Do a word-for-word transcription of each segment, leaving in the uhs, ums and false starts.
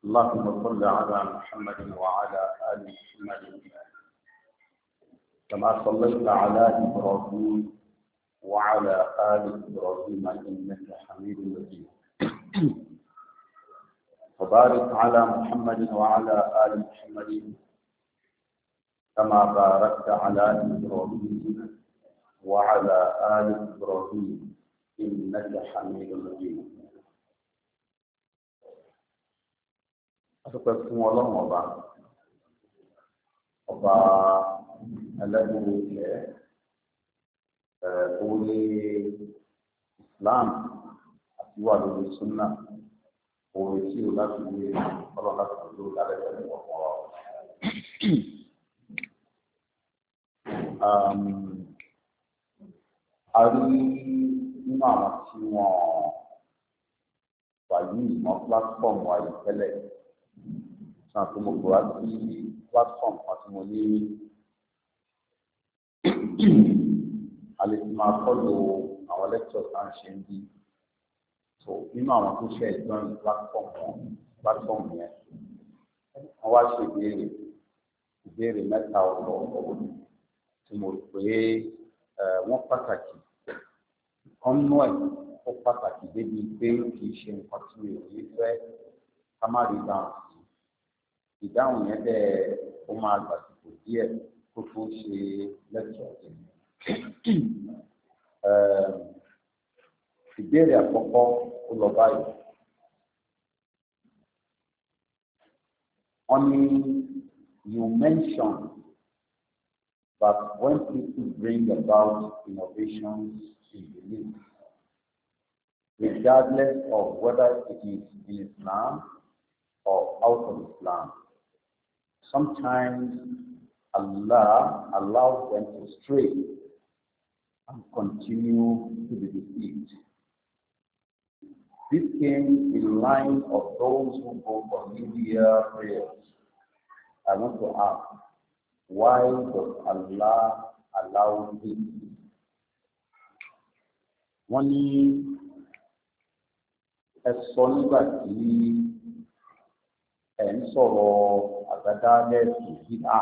اللهم صل على محمد وعلى آل محمد كما صليت على إبراهيم وعلى آل إبراهيم إنك حميد مجيد وبارك على محمد وعلى آل محمد كما باركت على إبراهيم وعلى آل إبراهيم إنك حميد مجيد. Adúpẹ́ fún Ọlọ́run ọba ọba ẹlẹ́dùn ilẹ̀ ẹ̀ orí Islam àti wà lórí Sunna orí tí o láti gbé Ọlọ́run láti gbé lálẹ́ pẹ̀lú ọ̀pọ̀ wa. A rí nínú àwọn tí wọ́n wà ní ìmọ̀ platform wa yìí tẹ́lẹ̀ sàn tó mo gbọ́ wá sí platform kan tí mo ní a lè fi máa kọ́lù àwọn lectures tá à ń ṣe ń bí so nínú àwọn tó ṣe join platform platform yẹn wọ́n wá ṣe ìbéèrè ìbéèrè mẹ́ta ọ̀rọ̀ ọ̀rọ̀ tí mo rò pé wọ́n pàtàkì kan nú ẹ̀ ó pàtàkì débi pé kì í ṣe nǹkan tí mi ò ní fẹ́ ká má rí dáhùn sí ìdáhùn yẹn dẹ̀ ó máa gbàsìkò díẹ̀ kó tó ṣe lẹ́tọ̀ ọ̀sẹ̀. Ìbéèrè àkọ́kọ́ ó lọ báyìí. Wọ́n ní you mentioned that when people bring about innovations in belief, regardless of whether it is in Islam or out of Islam, sometimes Allah allows them to stray and continue to be deceived. This came in line of those who go for media prayers. I want to ask, why does Allah allow this? Wọ́n ní ẹ sọ nígbà tí ẹ ń sọ̀rọ̀ àgbàdálẹ̀ ìdílá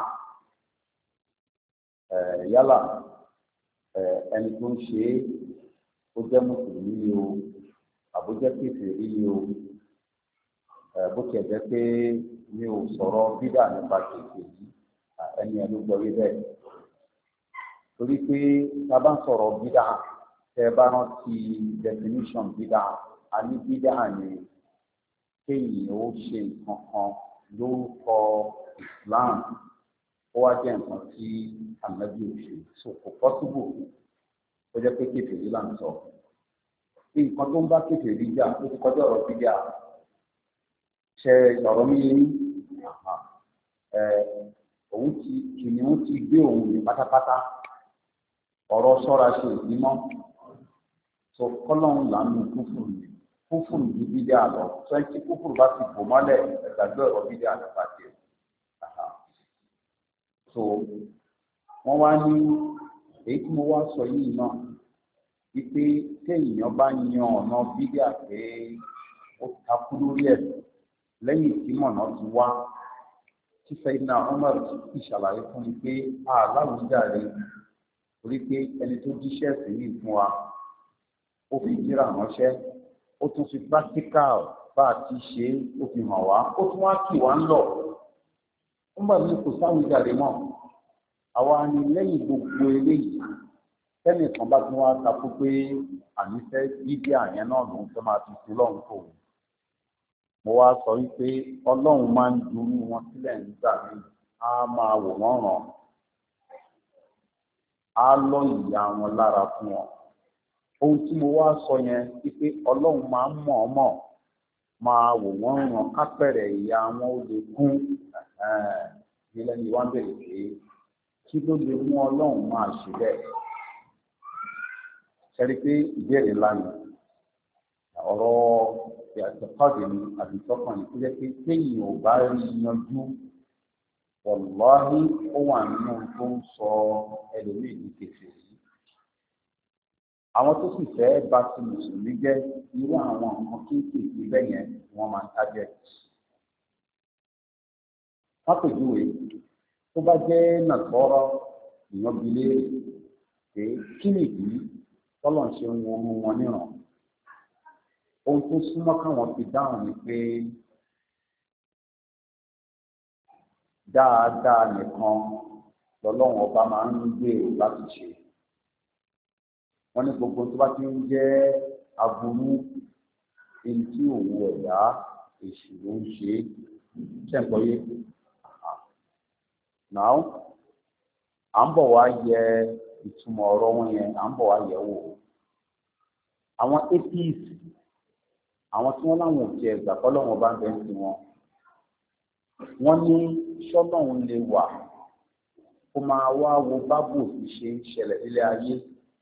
yálà ẹni tó ń ṣe é ó jẹ́ mùsùlùmí ni o àbójẹ́ kèfèrí ni o bó tiẹ̀ jẹ́ pé mi ò sọ̀rọ̀ bídà nípa kèfèrí ẹni ẹ̀ ló gbọ́ yé bẹ́ẹ̀ torí pé tá a bá ń sọ̀rọ̀ bídà tẹ́ bá rántí definition bídà a ní bídà ni kéèyàn ó ṣe nǹkan kan lórúkọ Islam ó wá jẹ́ nǹkan tí ànábì ò ṣe so kò pọ́sibù ó jẹ́ pé kèfèrí là ń sọ bí nǹkan tó ń bá kèfèrí jà ó ti kọjá ọ̀rọ̀ bídà ṣe ọ̀rọ̀ mi yẹn òun ti kìnìún ti gbé òun ní pátápátá ọ̀rọ̀ ṣọ́ra ṣe ìdímọ́ so kọ́lọ́hún là ń mú kúfùrù ní kúfùrù ní bídà lọ sọ ẹ́ tí kúfùrù bá ti bò mọ́lẹ̀ ẹ̀gbàgbé ọ̀rọ̀ bídà lọ pàṣẹ. so wọ́n wá ní èyí tí mo wá sọ yìí náà wípé téèyàn bá yan ọ̀nà bídà pé ó takú lórí ẹ̀ lẹ́yìn tí mọ̀nà ti wá tí Sayyidina Umar ti ṣàlàyé fún mi pé aláwùjáre orí pé ẹni tó jíṣẹ́ sí yìí fún wa ó fi jíra ránṣẹ́ ó tún fi practical bá a ti ṣe ó fi hàn wá ó tún wá kì wá ń lọ nígbà tí kò sáwùjáre mọ́ àwa ni lẹ́yìn gbogbo eléyìí tẹ́nìkan bá tún wá takú pé ànífẹ́ dídí àyẹn náà lòun fẹ́ máa fi sí lọ́run tó mo wá sọ wípé ọlọ́run máa ń dúró wọn sílẹ̀ nígbà míì á máa wò wọ́n ràn á lọ ìyá wọn lára fún wọn ohun tí mo wá sọ yẹn wípé ọlọ́run máa ń mọ̀ ọ́ mọ̀ máa wò wọ́n ràn kápẹ̀rẹ̀ ìyá wọn ó lè kún nílẹ̀ ni wọ́n bẹ̀rẹ̀ pé kí ló lè mú ọlọ́run máa ṣe bẹ́ẹ̀ ṣẹ́rí pé ìbéèrè ńlá ni ọ̀rọ̀ ìyàtọ̀kọ́dé ni àbítọ́kàn ní kúlẹ̀ pé téèyàn ò bá rí yanjú wọ̀lọ́hí ó wà nínú tó ń sọ ẹlòmíì ní kèfèrí. àwọn tó sì fẹ́ bá ti mùsùlùmí jẹ́ irú àwọn nǹkan kéékèèké bẹ́yẹn wọ́n máa ń tájẹ́. pápẹ̀júwe tó bá jẹ́ nàtọ́rọ́ ìyàn bi léèrè pé kí nìdí tọ́lọ̀ ń ṣe ń wo orú wọn níran ohun tó súnmọ́ káwọn fi dáhùn ni pé dáadáa nìkan lọ́lọ́run ọba máa ń gbèrò láti ṣe wọ́n ní gbogbo tó bá ti ń jẹ́ aburú èyí tí òun ẹ̀dá èṣù ló ń ṣe ṣe ń gbọ́yé náà à ń bọ̀ wá yẹ ìtumọ̀ ọ̀rọ̀ wọn yẹn à ń bọ̀ wá yẹ̀ wò àwọn atheist àwọn tí wọ́n láwọn òkè ẹ̀gbà kọ́lọ́wọ́n bá ń bẹ sí wọn wọ́n ní ṣọ́lọ́run lè wà kó máa wá wo bábù tí ṣe ń ṣẹlẹ̀ nílé ayé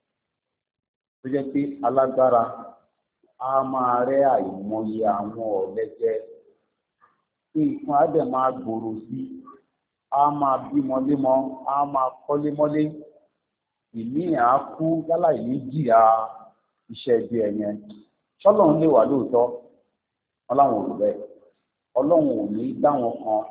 tó jẹ́ pé alágbára á máa rẹ́ àìmọye àwọn ọ̀lẹ́jẹ́ pé ìfún adẹ̀ máa gbòòrò sí á máa bímọ lémọ á máa kọ́lé mọ́lé ìmí àá kú láláì ní jìyà iṣẹ́ ibi ẹ̀yẹn ṣọ́lọ́run lè wà lóòótọ́ wọn láwọn ò bẹ́ẹ̀ ọlọ́run ò ní dá wọn kan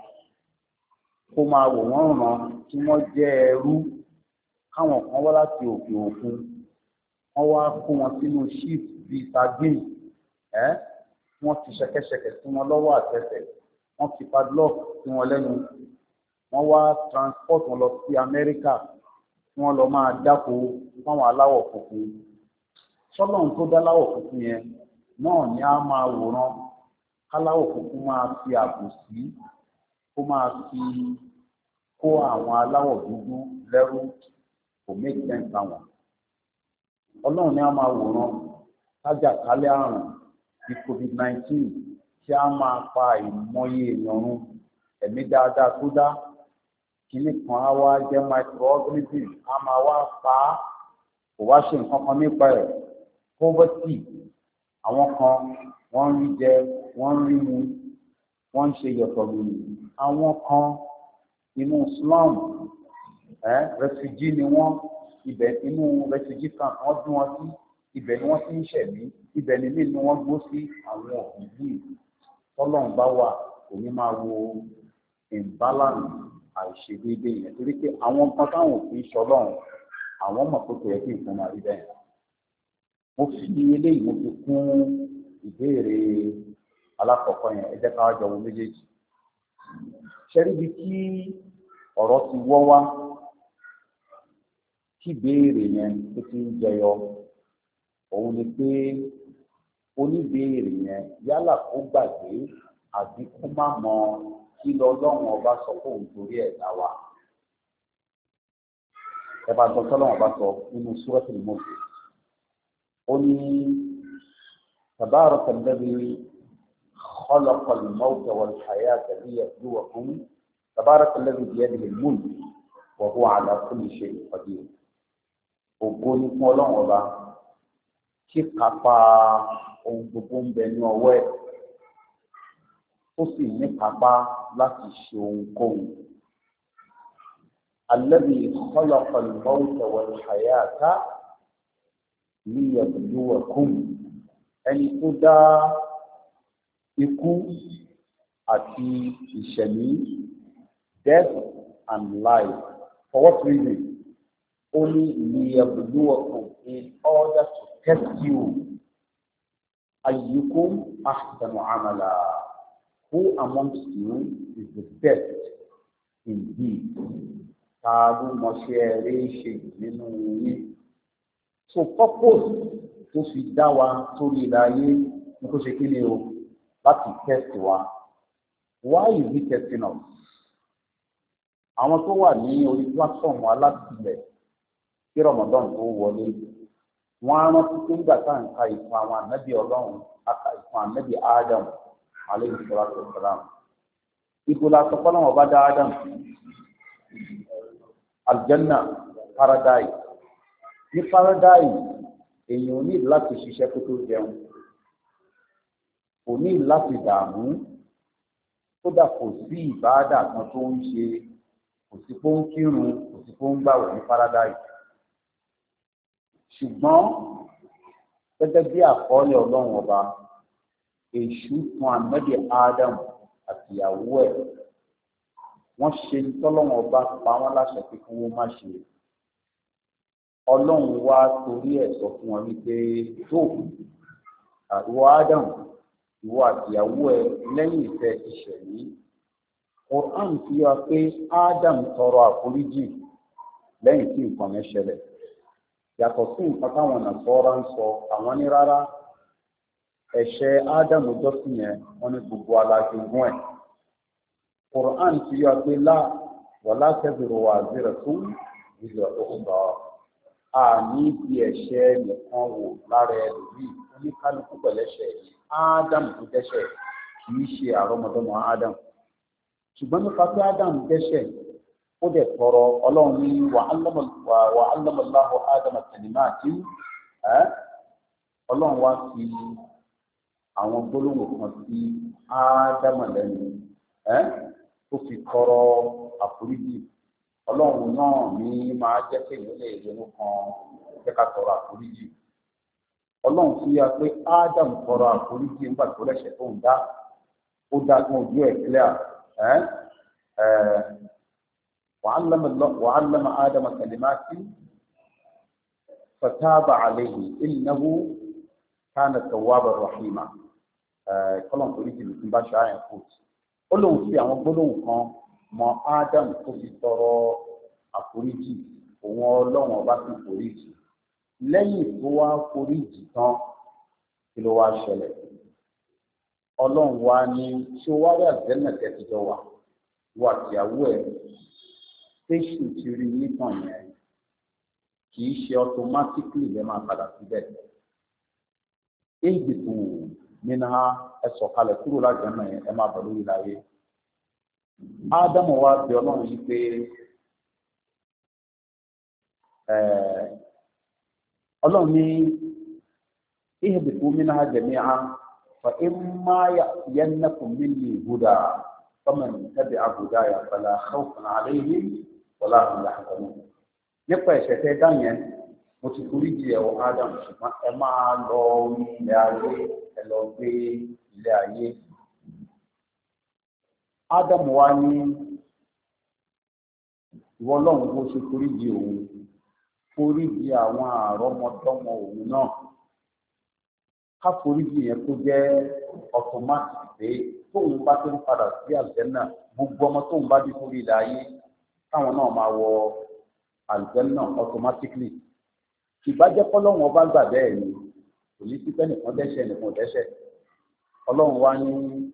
kó máa wò wọ́n ràn kí wọ́n jẹ́ ẹrú káwọn kan wá láti òkè òkun wọ́n wá kó wọn sínú ship bíi sardine ẹ́ wọ́n ti ṣẹ̀kẹ̀ṣẹ̀kẹ̀ sí wọn lọ́wọ́ àtẹsẹ̀ wọ́n fi padlock sí wọn lẹ́nu wọ́n wá transport wọn lọ sí Amẹ́ríkà kí wọ́n lọ máa dáko fáwọn aláwọ̀ funfun ṣọ́lọ́run tó dá láwọ̀ funfun yẹn náà ni a máa wòran káláwọ̀ funfun máa fi àbòsí kó máa fi kó àwọn aláwọ̀ dúdú lẹ́rú kò make sense àwọn ọlọ́run ni a máa wòran kájàkálẹ̀ àrùn bí covid nineteen tí a máa pa ìmọye èèyàn run ẹ̀mí dáadáa tó dá kíní kan á wá jẹ́ microorganism a máa wá pa á kò wá ṣe nǹkan kan nípa ẹ̀ poverty àwọn kan wọ́n ń rí jẹ wọ́n ń rí mu wọ́n ń ṣe yọ̀tọ̀ lónìí àwọn kan inú slum ẹ̀ refugee ni wọ́n ibẹ̀ inú refugee camp wọ́n dún wọn sí ibẹ̀ ni wọ́n ti ń ṣẹ̀mí ibẹ̀ ni ilé ni wọ́n gbó sí àwọn òbí yìí tọ́lọ́run bá wà kò ní máa wo imbalance àìṣedéédéé yẹn torí pé àwọn nǹkan táwọn òfin ṣọlọ́run àwọn mọ̀ pé kò yẹ kí nǹkan máa rí bẹ́ẹ̀ mo fi eléyìí mo fi kún ìbéèrè alákọ̀ọ́kọ́ yẹn ẹ jẹ́ ká jọ wo méjèèjì ṣẹ́rí bí kí ọ̀rọ̀ ti wọ́ wá kí ìbéèrè yẹn tó ti ń jẹyọ òun ni pé oníbéèrè yẹn yálà kó gbàgbé àbí kó má mọ kí lọ́lọ́run ọba sọ pé òun torí ẹ̀ dá wa ẹ bá gbọ́ tọ́lọ́run ọba sọ nínú Suratul Mulk ó ní tabaraka alladhi khalaqa al-mawta wal-hayata liyabluwakum tabaraka alladhi biyadihi al-mulk wa huwa ala kulli shay'in qadir ògo ni fún ọlọ́run ọba kí kápá ohun gbogbo ń bẹ ní ọwọ́ ẹ̀ ó sì ní kápá láti ṣe ohunkóhun. alladhi khalaqa al-mawta wal-hayata liyabluwakum ẹni tó dá ikú àti ìṣẹ̀mí death and life for what reason? Only liyabluwakum in order to test you ayyukum ahsanu amala who amongst you is the best indeed taalu mọṣẹ́ rẹ̀ ṣe nínú yín so purpose tó fi dá wa sórí ìdáyé ní kó ṣe kí ni o láti test wa why is he testing us? àwọn tó wà ní orí platform alátìlẹ̀ kí Ramadan tó wọlé wọn á rántí pé nígbà tá à ń ka ìfún àwọn ànábì Ọlọ́run aka ìfún ànábì Adam alayhi salatu wa salam ibo la sọ pé Ọlọ́run ọba dá Adam aljanna paradise ní paradise èèyàn ò ní láti ṣiṣẹ́ kó tó jẹun kò ní láti dààmú kódà kò sí ìbáàdà kan tó ń ṣe kò sí pé ó ń kírun kò sí pé ó ń gbàwẹ̀ ní paradise ṣùgbọ́n gẹ́gẹ́ bí àkọọ́lẹ̀ Ọlọ́run ọba èṣù fún ànábì Adam àtìyàwó ẹ̀ wọ́n ṣe tọ́lọ́run ọba pa wọ́n láṣẹ pé kí wọ́n má ṣe ọlọ́run wá torí ẹ̀ sọ fún wọn wípé tó ìwọ Adam ìwọ àtìyàwó ẹ lẹ́yìn ìfẹ́ ìṣẹ̀lẹ̀ Quran fi wá pé Adam tọrọ àforíjì lẹ́yìn tí nǹkan yẹn ṣẹlẹ̀ yàtọ̀ sí nǹkan táwọn Nasara ń sọ àwọn ní rárá ẹ̀ṣẹ̀ Adam jọ́sìn yẹn wọ́n ní gbogbo alájogún ẹ̀ Quran fi wá pé lá wala taziru waziratun wizra ukhra àní bí ẹ̀ṣẹ̀ nìkan wò lára ẹlòmíì oníkálukú pẹ̀lẹ́ṣẹ̀ yìí Adam tó dẹ́ṣẹ̀ kì í ṣe àrọ́mọdọ́mọ Adam ṣùgbọ́n nípa pé Adam dẹ́ṣẹ̀ ó dẹ̀ tọrọ ọlọ́run ní wa allama Allahu Adama kalimatin ọlọ́run wá fi àwọn gbólóhùn kan sí Ádámà lẹ́nu tó fi tọrọ àforíjì ọlọ́run náà ní máa jẹ́ pé ìlú lè ronú kan jẹ́ ká tọrọ àforíjì ọlọ́run fi ya pé Ádámù tọrọ àforíjì nígbà tó lẹ́ṣẹ̀ tó ń dá ó dá tó ojú ẹ̀ clear wa'allama Ádámà kalimatin fataba alayhi innahu kana tawwaban rahima kọ́lọ́n foríjì ló ti bá ṣe àyàn kù ó lóun fi àwọn gbólóhùn kan mọ Ádámù tó fi tọrọ àforíjì òun ọlọ́run ọba sì foríjì lẹ́yìn tó wá foríjì tán kí ló wá ṣẹlẹ̀ ọlọ́run wá ní tí ó wá rí àgbẹ̀nà tẹ́tìjọ wà wà tìyàwó ẹ̀ tẹ́sù ti rí nìkan yẹn kì í ṣe automatically lẹ́ máa padà síbẹ̀ éèdì tó nínú ẹ sọ̀kalẹ̀ kúrò lágbẹ̀nà yẹn ẹ máa bọ̀ lórí láyé Ádámù wá bí ọlọ́run yìí pé ọlọ́run ní ihbitu minha jami'an fa imma ya'tiyannakum minni huda faman tabi'a hudaya fala khawfun alayhim wala hum yahzanun. nípa ẹ̀ṣẹ̀ tẹ́ dá yẹn mo ti forí jì ẹ̀wọ̀ Ádámù ṣùgbọ́n ẹ máa lọ ilé ayé ẹ lọ gbé ilé ayé. Ádámù wá ní ìwọ ọlọ́run bó ṣe forí jì òun forí jì àwọn àrọ́mọdọ́mọ òun náà ká forí jì yẹn kó jẹ́ automatic pé tóun bá tó ń padà sí àlùjánnà gbogbo ọmọ tóun bá bí sórí ilẹ̀ ayé táwọn náà máa wọ àlùjánnà automatically ìbájẹ́ kọ́lọ́run ọba gbà bẹ́ẹ̀ ni kò ní sí pẹ́nìkan dẹ́ṣẹ̀ nìkan dẹ́ṣẹ̀ ọlọ́run wá ní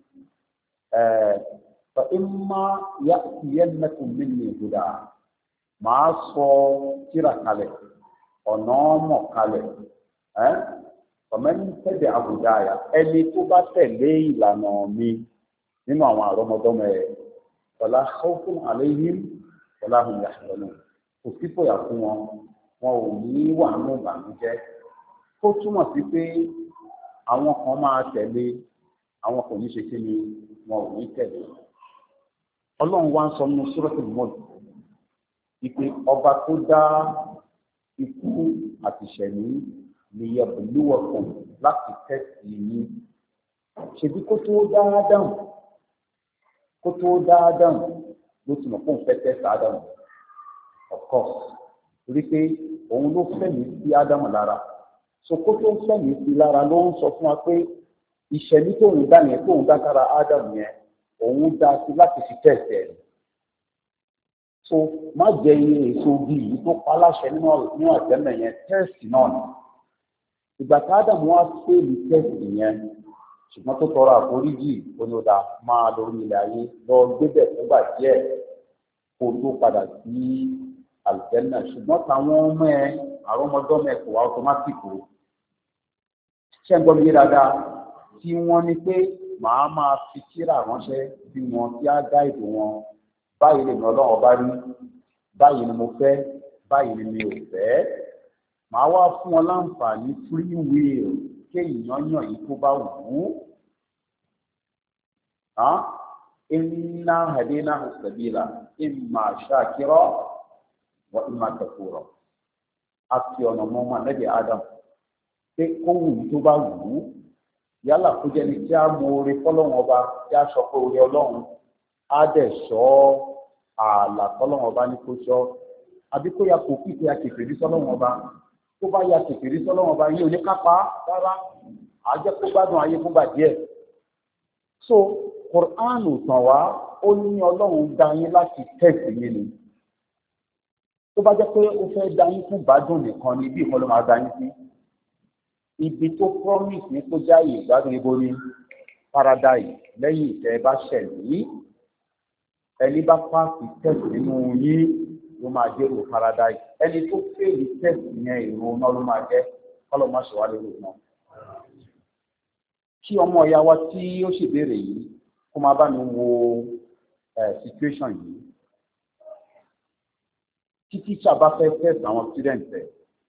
fa imma ya'tiyannakum minni huda màá sọ tírà kalẹ̀ ọ̀nà mọ̀ kalẹ̀ faman tabi'a hudaya ẹni tó bá tẹ̀lé ìlànà mi nínú àwọn àrọ́mọdọ́mọ ẹ̀ wala khawfun alayhim wala hum yahzanun kò sí fòyà fún wọn wọn ò ní wà ní ìbànújẹ́ tó túmọ̀ sí pé àwọn kan máa tẹ̀lé àwọn kò ní ṣe kí ni wọn ò ní tẹ̀lé ọlọ́run wá ń sọ nínú Suratul Mulk ìpè ọba tó dá ikú àti ìṣẹ̀mí lè yẹ bùlúwọ̀kùn láti tẹ̀sí yín ṣèbí kó tó dáadáa kó tó dáadáa ló ti mọ̀ fún fẹ́ tẹ̀sí Ádámù of course torí pé òun ló fẹ̀mí sí Ádámù lára so kó tó fẹ̀mí sí lára ló ń sọ fún wa pé ìṣẹ̀mí tóun dá yẹn tóun dá kára Ádámù yẹn òun dá sí láti fi tẹ̀sí ẹ̀ so má jẹ iye èso bí yìí tó pa láṣẹ nínú àjẹmẹ yẹn tẹ́ẹ̀sì náà ni ìgbà tá Ádámù wá fẹ́ẹ̀lì tẹ́ẹ̀sì yẹn ṣùgbọ́n tó tọrọ àforíjì onídàá máa lórí ilẹ̀ ayé lọ gbébẹ̀ fúngbà díẹ̀ kó tó padà sí àlùjẹ́nà ṣùgbọ́n táwọn ọmọ ẹ àrọ́mọdọ́mọ ẹ kò wá ọtọmátìkì o ṣé ń gbọ́ mi yé dáadáa tí wọ́n ní pé màá máa fi tírà ránṣẹ́ bí wọn tí á dá ìbò wọn báyìí lè ní ọlọ́run bá rí báyìí ni mo fẹ́ báyìí ni mi ò fẹ́ màá wá fún wọn láǹfààní free will kéèyàn yàn yìí tó bá wù ú inna hadaynahu sabila imma shakira wa imma kafura àti ọ̀nà mọ́ ọmọ àlẹ́bí Adam pé kó wù yìí tó bá wù ú yálà kó jẹ́ ní kí á mọ oore fọlọ́run ọba kí á sọ pé oore ọlọ́run á dẹ̀ sọ ọ́ ààlà tọ́lọ́wọ́n ọba ní kó sọ àbí kó ya kò kí kó ya kèfèrí sọ́lọ́wọ́n ọba tó bá ya kèfèrí sọ́lọ́wọ́n ọba yìí ò ní kápá rárá àjẹ́ kó gbádùn ayé fúngbà díẹ̀. so Quran tàn wá ó ní ọlọ́run dá yín láti tẹ̀sí yín ni tó bá jẹ́ pé ó fẹ́ dá yín fún gbádùn nìkan ni bí ìkan ló máa dá yín sí ibi tó promise ní kó jáyè ìgbádùn ibo ní paradise lẹ́yìn ìtẹ́ bá ṣẹ̀lí ẹni bá pàṣẹ test nínú yín ló máa jẹ́ èrò paradise ẹni tó fèèrè test yẹn èrò náà ló máa jẹ́ kọ́lọ́ máa ṣèwà lérò náà. kí ọmọ ìyá wa tí ó ṣèbéèrè yìí kó máa bá mi wo situation yìí tí tíṣà bá fẹ́ test àwọn students ẹ̀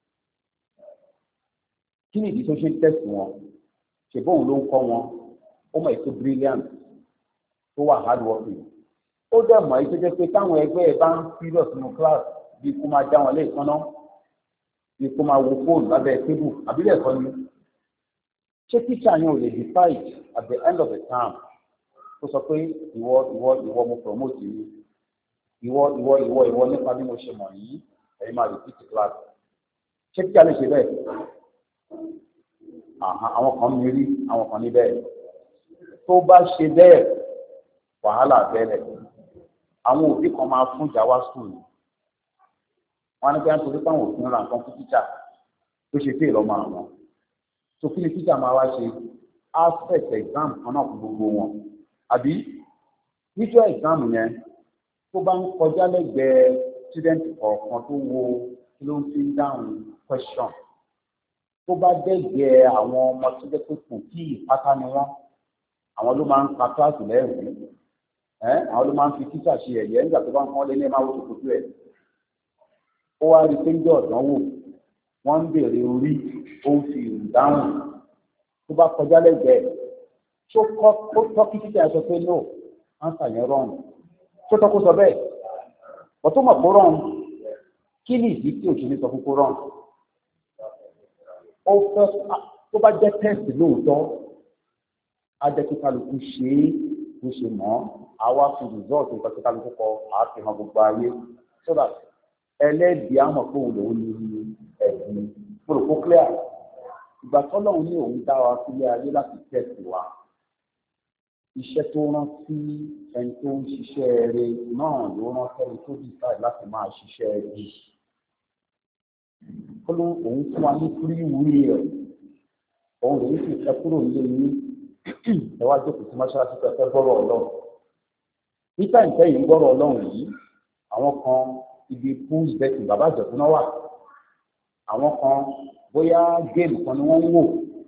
kí ni ìdí tó ṣe ń test wọn ṣèbóun ló ń kọ́ wọn ó mọ̀ ètò brilliant tó wà hard working ó dẹ̀ mọ̀ ètò jẹ́ pé táwọn ẹgbẹ́ ẹ̀ bá ń serious nínú class bí kó máa já wọn lé ìkànnà bí kó máa wo fóònù lábẹ́ tébù àbílẹ̀ ẹ̀kọ́ ni ṣé tíṣà yẹn ò lè decide at the end of the term ó sọ pé ìwọ ìwọ ìwọ mo promote yìí ìwọ ìwọ ìwọ ìwọ nípa bí mo ṣe mọ̀ yìí ẹ̀yin máa repeat class ṣé tíṣà lè ṣe bẹ́ẹ̀ àwọn kan mi rí àwọn kan ní bẹ́ẹ̀ tó bá ṣe bẹ́ẹ̀ wàhálà bẹ́ẹ̀ àwọn òbí kan máa fún ìjà wá sùn wọn ní pé wọn torí pé àwọn òfin ra nǹkan fún tíṣà tó ṣe pé ìlọmọ àwọn tó kí ni tíṣà máa wá ṣe aspect exam kan náà fún gbogbo wọn àbí níjọ́ exam yẹn tó bá ń kọjá lẹ́gbẹ̀ẹ́ student kọ̀ọ̀kan tó wo kí ló ń fi ń dáhùn question tó bá dẹ́gbẹ̀ẹ́ àwọn ọmọ tó jẹ́ pé kò kí ìpátá ni wọ́n àwọn ló máa ń pa kíláàsì lẹ́rìn ẹ́ àwọn ló máa ń fi tíṣà ṣe ẹ̀yẹ nígbà tó bá ń kọ́ lé ní ẹ̀ máa wò ṣòkòtò ẹ̀ ó wá rí i pé ń jẹ́ ọ̀dánwò wọ́n ń béèrè orí ó ń fi ìdáhùn tó bá kọjá lẹ́gbẹ̀ẹ́ tó kọ́ tó tọ́ kí tíṣà sọ pé no answer yẹn wrong tó tọ́ kó sọ bẹ́ẹ̀ ọ̀tún mọ̀ kó wrong kí ni ìdí tí òṣèlú sọ fún kó wrong ó fẹ́ tó bá jẹ́ tẹ́sì lóòótọ́ á jẹ́ kí kálukú ṣe é bó ṣe mọ́ àwa fi rìsọ́ọ̀tì nǹkan tí kálukú kọ àfihàn gbogbo ayé so that ẹlẹ́dìí àmọ̀ pé òun lòún ní ẹ̀sìn gbòòrò kó clear ìgbà tọ́lọ́run ní òun dá wa sílé ayé láti tẹ̀sì wa iṣẹ́ tó rán sí ẹni tó ń ṣiṣẹ́ eré náà ló rán sẹ́ni tó decide láti máa ṣiṣẹ́ ẹbí ó ló òun fún wa ní free will òun lòún sì fẹ́ kúrò nílé yín ẹ wá jókòó sí mọ́ṣáláṣí tó fẹ́ gbọ́rọ̀ ọlọ́run níta ìfẹ́ yìí ń gbọ́rọ̀ ọlọ́run yìí àwọn kan ibi pool betting bàbá ìjọ̀bú náà wà àwọn kan bóyá géèmù kan ni wọ́n ń wò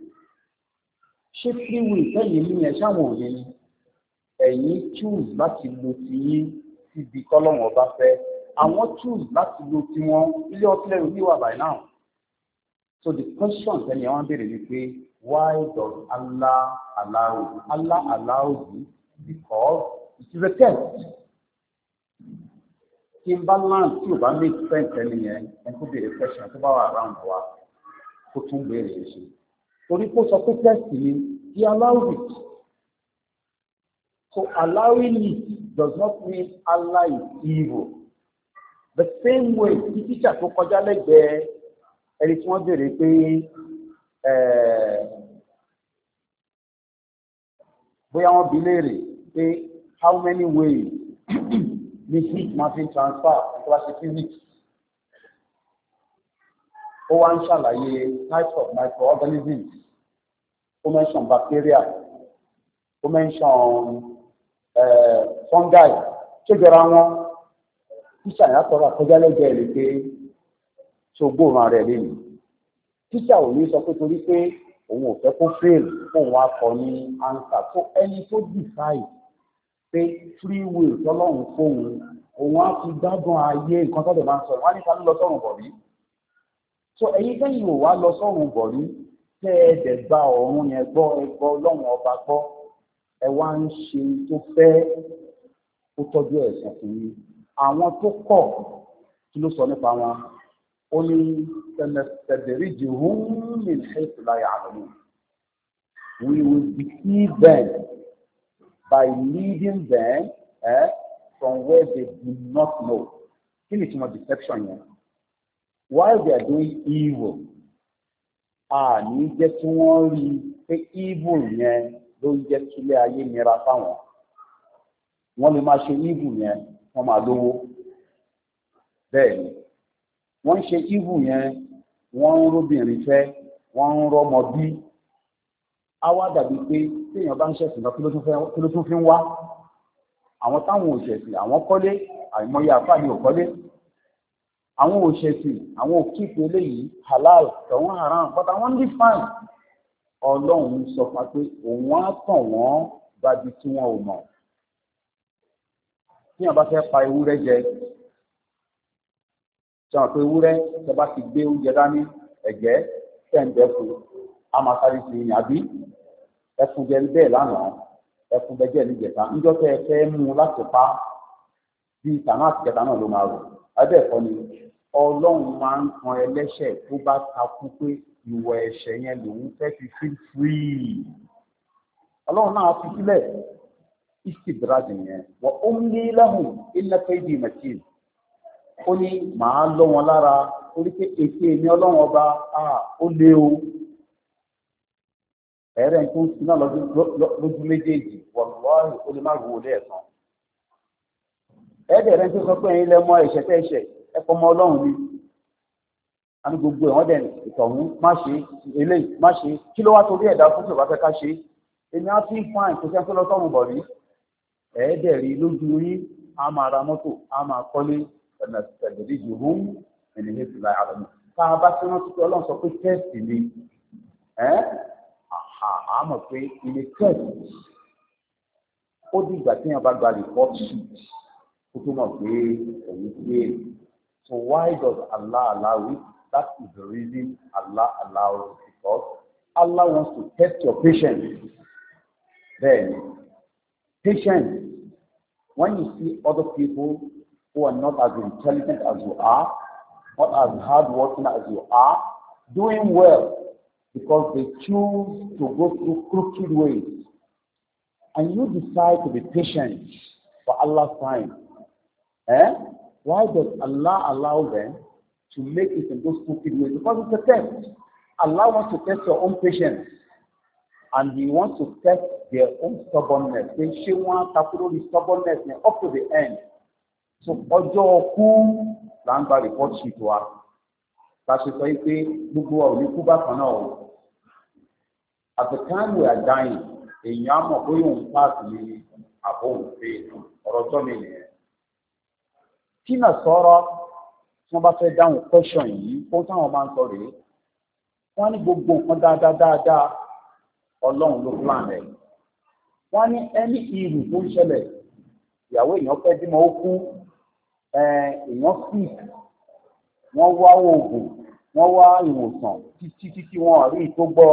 ṣé free will sẹ́yìn ní ẹ ṣáwọn òye ni ẹ̀yin choose láti lo ti yín síbi kọ́lọ́run ọba fẹ́ àwọn choose láti lo ti wọn ilé ọtí lẹ́rù ní wà by now so the question tẹ́ni ẹ̀ wọ́n béèrè ni pé why does Allah allow you Allah allow you because it is a test tí n bá land tí o bá make sense ẹni yẹn ẹni tó béèrè question tó bá wà around wa kó tún béèrè yẹn ṣe torí kó sọ pé test ni he allows it so allowing it does not mean Allah is evil the same way tí teacher tó kọjá lẹ́gbẹ̀ẹ́ ẹni tí wọ́n béèrè pé bóyá wọ́n bi léèrè pé how many ways ni heat máa fi transfer tó bá ṣe physics ó wá ń ṣàlàyé types of microorganisms ó mention bacteria ó mention uh, fungi tó jọra wọn tíṣà yẹn àtọrọ àkọjálẹ́jẹ́ rẹ̀ pé tó gbóòrùn rẹ̀ lẹ́nu tíṣà ò ní sọ pé torí pé òun ò fẹ́ kó fail fóun wá kọ ní answer tó ẹni tó decide pé free will tọ́lọ́run fóun òun á fi gbádùn ayé nǹkan tó lè máa ń sọ wọn á ní ká ló lọ sọ́run bọ̀ rí so ẹ̀yin kẹ́yìn ò wá lọ sọ́run bọ̀ rí tẹ́ ẹ dẹ̀ gba ọ̀run yẹn gbọ́ ẹ gbọ́ ọlọ́run ọba gbọ́ ẹ wá ń ṣe tó fẹ́ ó tọ́jú ẹ̀sìn fún yín àwọn tó kọ̀ kí ló sọ nípa wọn ó ní tẹ̀lẹ̀tẹ̀lẹ̀ríjì hùn ní ṣẹ́ẹ̀tì láyà àlọ́ we will deceive them by leading them eh, from where they do not know. Kí ni ìtumọ̀ deception yẹn? While they are doing evil, a ní jẹ́ kí wọ́n rí i pé evil yẹn ló ń jẹ́ kílé ayé nira fáwọn. Wọ́n lè máa ṣe evil yẹn wọ́n máa lówó. Bẹ́ẹ̀ ni wọ́n ń ṣe evil yẹn wọ́n ń róbìnrin fẹ́ wọ́n ń rọ́mọ bí. Á wá dàbí pé téèyàn bá ń ṣẹ̀sìn lọ kí ló tún fi ń wá. Àwọn táwọn òṣèṣì àwọn kọ́lé àìmọye àfáà ni ò kọ́lé. Àwọn òṣèṣì àwọn òkìkí eléyìí halal tọ̀wọ́n haram but àwọn ní fine. Ọlọ́run sọ fún wa pé òun á tàn wọ́n gbábi tí wọ́n ò mọ̀. Téèyàn bá fẹ́ pa ewúrẹ́ jẹ sọ pé ewúrẹ́ tẹ bá ti gbé oúnjẹ dání ẹ̀gẹ́ tẹ̀ǹdẹ̀ fún a máa sáré sí i àbí ẹfun jẹ bẹ́ẹ̀ lánàá ẹfun bẹ́jẹ̀ níjẹta níjọ́ tẹ́ ẹ fẹ́ mú láti pa bí ìtàn àti kẹta náà ló máa rò abẹ́ẹ̀kọ́ ni Ọlọ́run máa ń kan ẹlẹ́ṣẹ̀ tó bá takú pé ìwọ ẹ̀ṣẹ̀ yẹn lòun fẹ́ fi feel free Ọlọ́run náà fi sílẹ̀ istidraj yẹn wọ́n ó ń lé lẹ́hùn inna kaydi matin ó ní màá lọ wọn lára orí pé èké ní Ọlọ́run ọba ó lé o ẹ̀rẹ́ tó ń siná lójú méjèèjì wọ̀lúwárì ó lè má ru olé ẹ̀sán ẹ̀ẹ́dẹ̀ rẹ̀ tó sọ pé ẹ̀yin lẹ́mọ ẹ̀ṣẹ̀ tẹ́ ẹ̀ṣẹ̀ ẹ̀kọ́ ọmọ Ọlọ́run ni a ní gbogbo ẹ̀wọ̀n dẹ̀ ìtọ̀hún má ṣe eléyìí má ṣe kí ló wá torí ẹ̀dá fún tí ò bá fẹ́ ká ṣe èmi á fi ń fáìn kò sẹ́ pé lọ́tọ́run bọ̀ rí ẹ̀ẹ́dẹ̀ rí lójú rí á máa ra mọ́tò á máa kọ́lé ẹ̀nà tẹ̀lé ju hóm ẹ̀nì ní ìfìlà àlọ́mù tá a bá tí wọ́n ti pé Ọlọ́run sọ pé tẹ́ẹ̀sì ni ẹ́ àá mọ̀ pé ilé tẹ́ẹ̀sì ó dìgbà tí wọ́n bá gba report sheet kó tó mọ̀ pé òun gbé so why does Allah allow it? That is the reason Allah allows it because Allah wants to test your patience. Then patience. When you see other people who are not as intelligent as you are, not as hardworking as you are, doing well because they choose to go through crooked ways, and you decide to be patient for Allah's time, eh? Why does Allah allow them to make it in those crooked ways? Because it's a test. Allah wants to test your own patience, and He wants to test their own stubbornness. They she wants to follow the stubbornness up to the end. So ọjọ́ kú là ń gba report sheet wa. Láti sọ pé gbogbo wa ò ní kú bákan náà o. At the time we are dying, èèyàn á mọ̀ bóyá òun pass ní àbò òun pé ọ̀rọ̀ tó mi nìyẹn. Kí náà sọ̀rọ̀ tí wọ́n bá fẹ́ dáhùn question yìí kó táwọn máa ń sọ rèé. Wọ́n ní gbogbo nǹkan dáadáa dáadáa Ọlọ́run ló plan ẹ̀. Wọ́n ní ẹni ìrù tó ń ṣẹlẹ̀ ìyàwó èèyàn fẹ́ bímọ ó kú èèyàn sick wọ́n wá oògùn wọ́n wá ìwòsàn títí títí wọn àrí tó gbọ́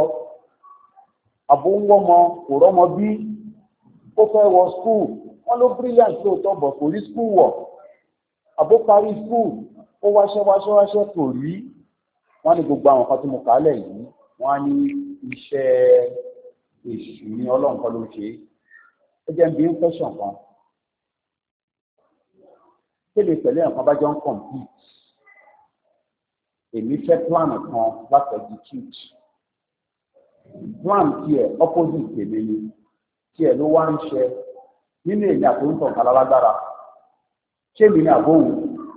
àbò ń wọ́mọ kò rọ́mọ bí ó fẹ́ wọ school wọ́n ló brilliant lóòótọ́ bọ̀ kò rí school wọ̀ àbó parí school ó wáṣẹ́ wáṣẹ́ wáṣẹ́ kò rí wọ́n ní gbogbo àwọn kan tí mo kà á lẹ̀ yìí wọ́n á ní iṣẹ́ èṣù ní Ọlọ́run kan ló ń ṣe é jẹ́ bí ń question kan kéde pẹ̀lú ẹ̀kan bá jọ ń compete èmi fẹ́ plan kan láti execute plan tiẹ̀ opposite tèmi ni tiẹ̀ ló wá ń ṣe nínú èyí àtòǹtàn kalálágbára ṣé mi ní àbóhùn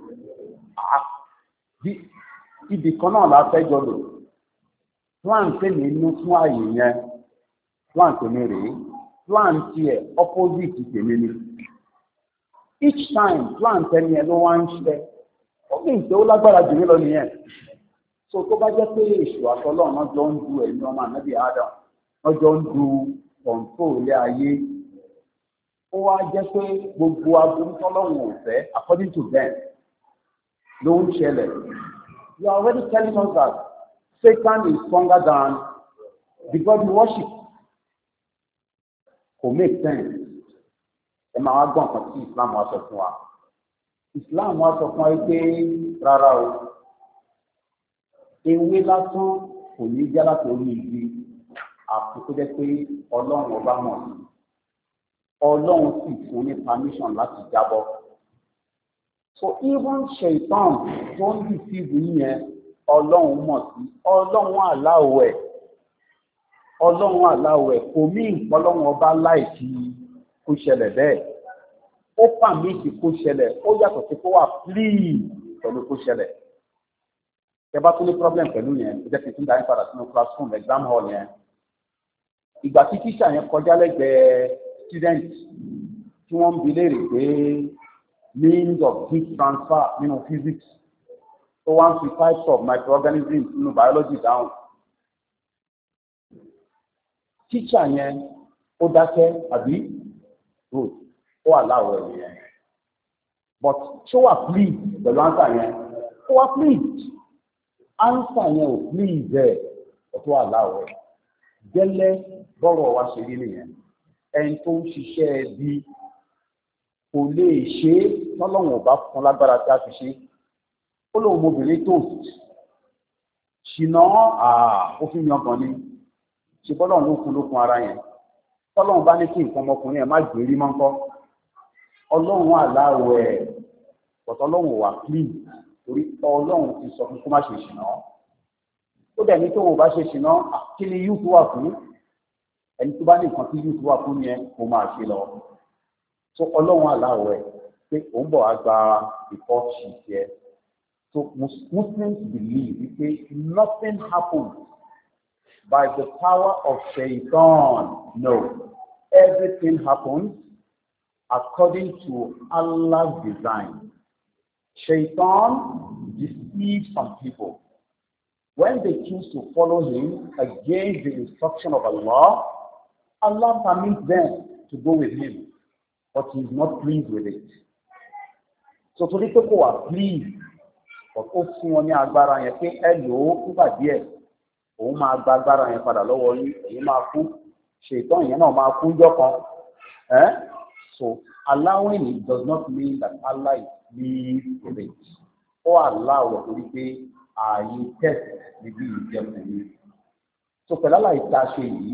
ibì kan náà la fẹ́ jọ lò plan tèmi ní fún ààyè yẹn plan tèmi rèé plan tiẹ̀ opposite tèmi ni. Each time plan tẹ́ni ẹ ló wá ń ṣe ó ní ìṣe ó lágbára jù mí lọ nìyẹn so tó bá jẹ́ pé èṣù àtọlọ́run náà jọ ń du ẹ̀mí ọmọ ànábì Adam náà jọ ń du kọ̀ǹtò ilé ayé ó wá jẹ́ pé gbogbo aburú tọ́lọ́run ò fẹ́ according to them ló ń ṣẹlẹ̀. You are already telling us that Satan is stronger than the God you worship. Kò make sense. Ẹ máa wá gbọ́n kan tí Islam wá sọ fún wa. Islam wá sọ fún wa pé rárá o ewé lásán kò ní já láti orí igi àfikún jẹ́ pé Ọlọ́run ọba mọ̀ sí ọlọ́run sì fún ní permission láti jábọ́. So even shaitan tó ń deceive yẹn ọlọ́run mọ̀ sí, ọlọ́run aláwọ̀ ẹ̀ ọlọ́run aláwọ̀ ẹ̀ kò mí ìpọ́lọ́run ọba láìsí kó ṣẹlẹ̀ bẹ́ẹ̀. Ó pàmìtì kó ṣẹlẹ̀, ó yàtọ̀ sí kó wà free pẹ̀lú kó ṣẹlẹ̀. Ẹ bá tún ní problem pẹ̀lú yẹn, ẹ jẹ́ kí n tún darí padà sínú classroom exam hall yẹn. Ìgbà tí tíṣà yẹn kọjá lẹ́gbẹ̀ẹ́ student tí wọ́n ń bi léèrè pé means of heat transfer nínú physics tó wá ń fi types of microorganisms nínú biology down. Tíṣà yẹn ó dákẹ́ àbí good ó wà láwọ̀ ẹ̀ yẹn but ṣó wà please pẹ̀lú answer yẹn ó wà please answer yẹn ò please ẹ̀ ọ̀tún wà láwọ̀ ẹ̀ gẹ́lẹ́ bọ́rọ̀ wa ṣe rí nìyẹn ẹni tó ń ṣiṣẹ́ bí kò lè ṣe é lọ́lọ́run ò bá fún lágbára tí a fi ṣe ó lóun obìnrin toast ṣìnà ó fi yan gan ni ṣe bọ́lọ́run ló fún lókun ara yẹn tọ́lọ́run bá ní kí nǹkan ọmọkùnrin ẹ̀ má gbèrí mọ́ ńkọ́ ọlọ́run aláwọ̀ ẹ̀ pọ̀tọ́ ọlọ́run wà please torí ọlọ́run ti sọ fún kó má ṣe ṣìnà ó dẹ̀ ní tó wọn bá ṣe ṣìnà kí ni yúùtù wà fún ẹni tó bá ní nǹkan tí yúùtù wà fún yẹn kó máa ṣe lọ so ọlọ́run aláwọ̀ ẹ̀ pé òun bọ̀ wá gba report sheet yẹ so Muslims believe wípé nothing happens by the power of shaitan. No, everything happens according to Allah's design. Shaitan deceives some people. When they choose to follow him against the instruction of Allah, Allah permits them to go with him, but he is not pleased with it. So to the people who are pleased, but ó fún wọn ní agbára yẹn pé ẹ lò ó nígbà díẹ̀ òun máa gba agbára yẹn padà lọ́wọ́ yín èyí máa kú ṣètàn yẹn náà máa kú ńjọ́ kan eh? So allowing it does not mean that Allah is pleased with it ó allow ẹ̀ torí pé ààyè test níbi ìjẹun yìí so pẹ̀lú àlàyé tá a ṣe yìí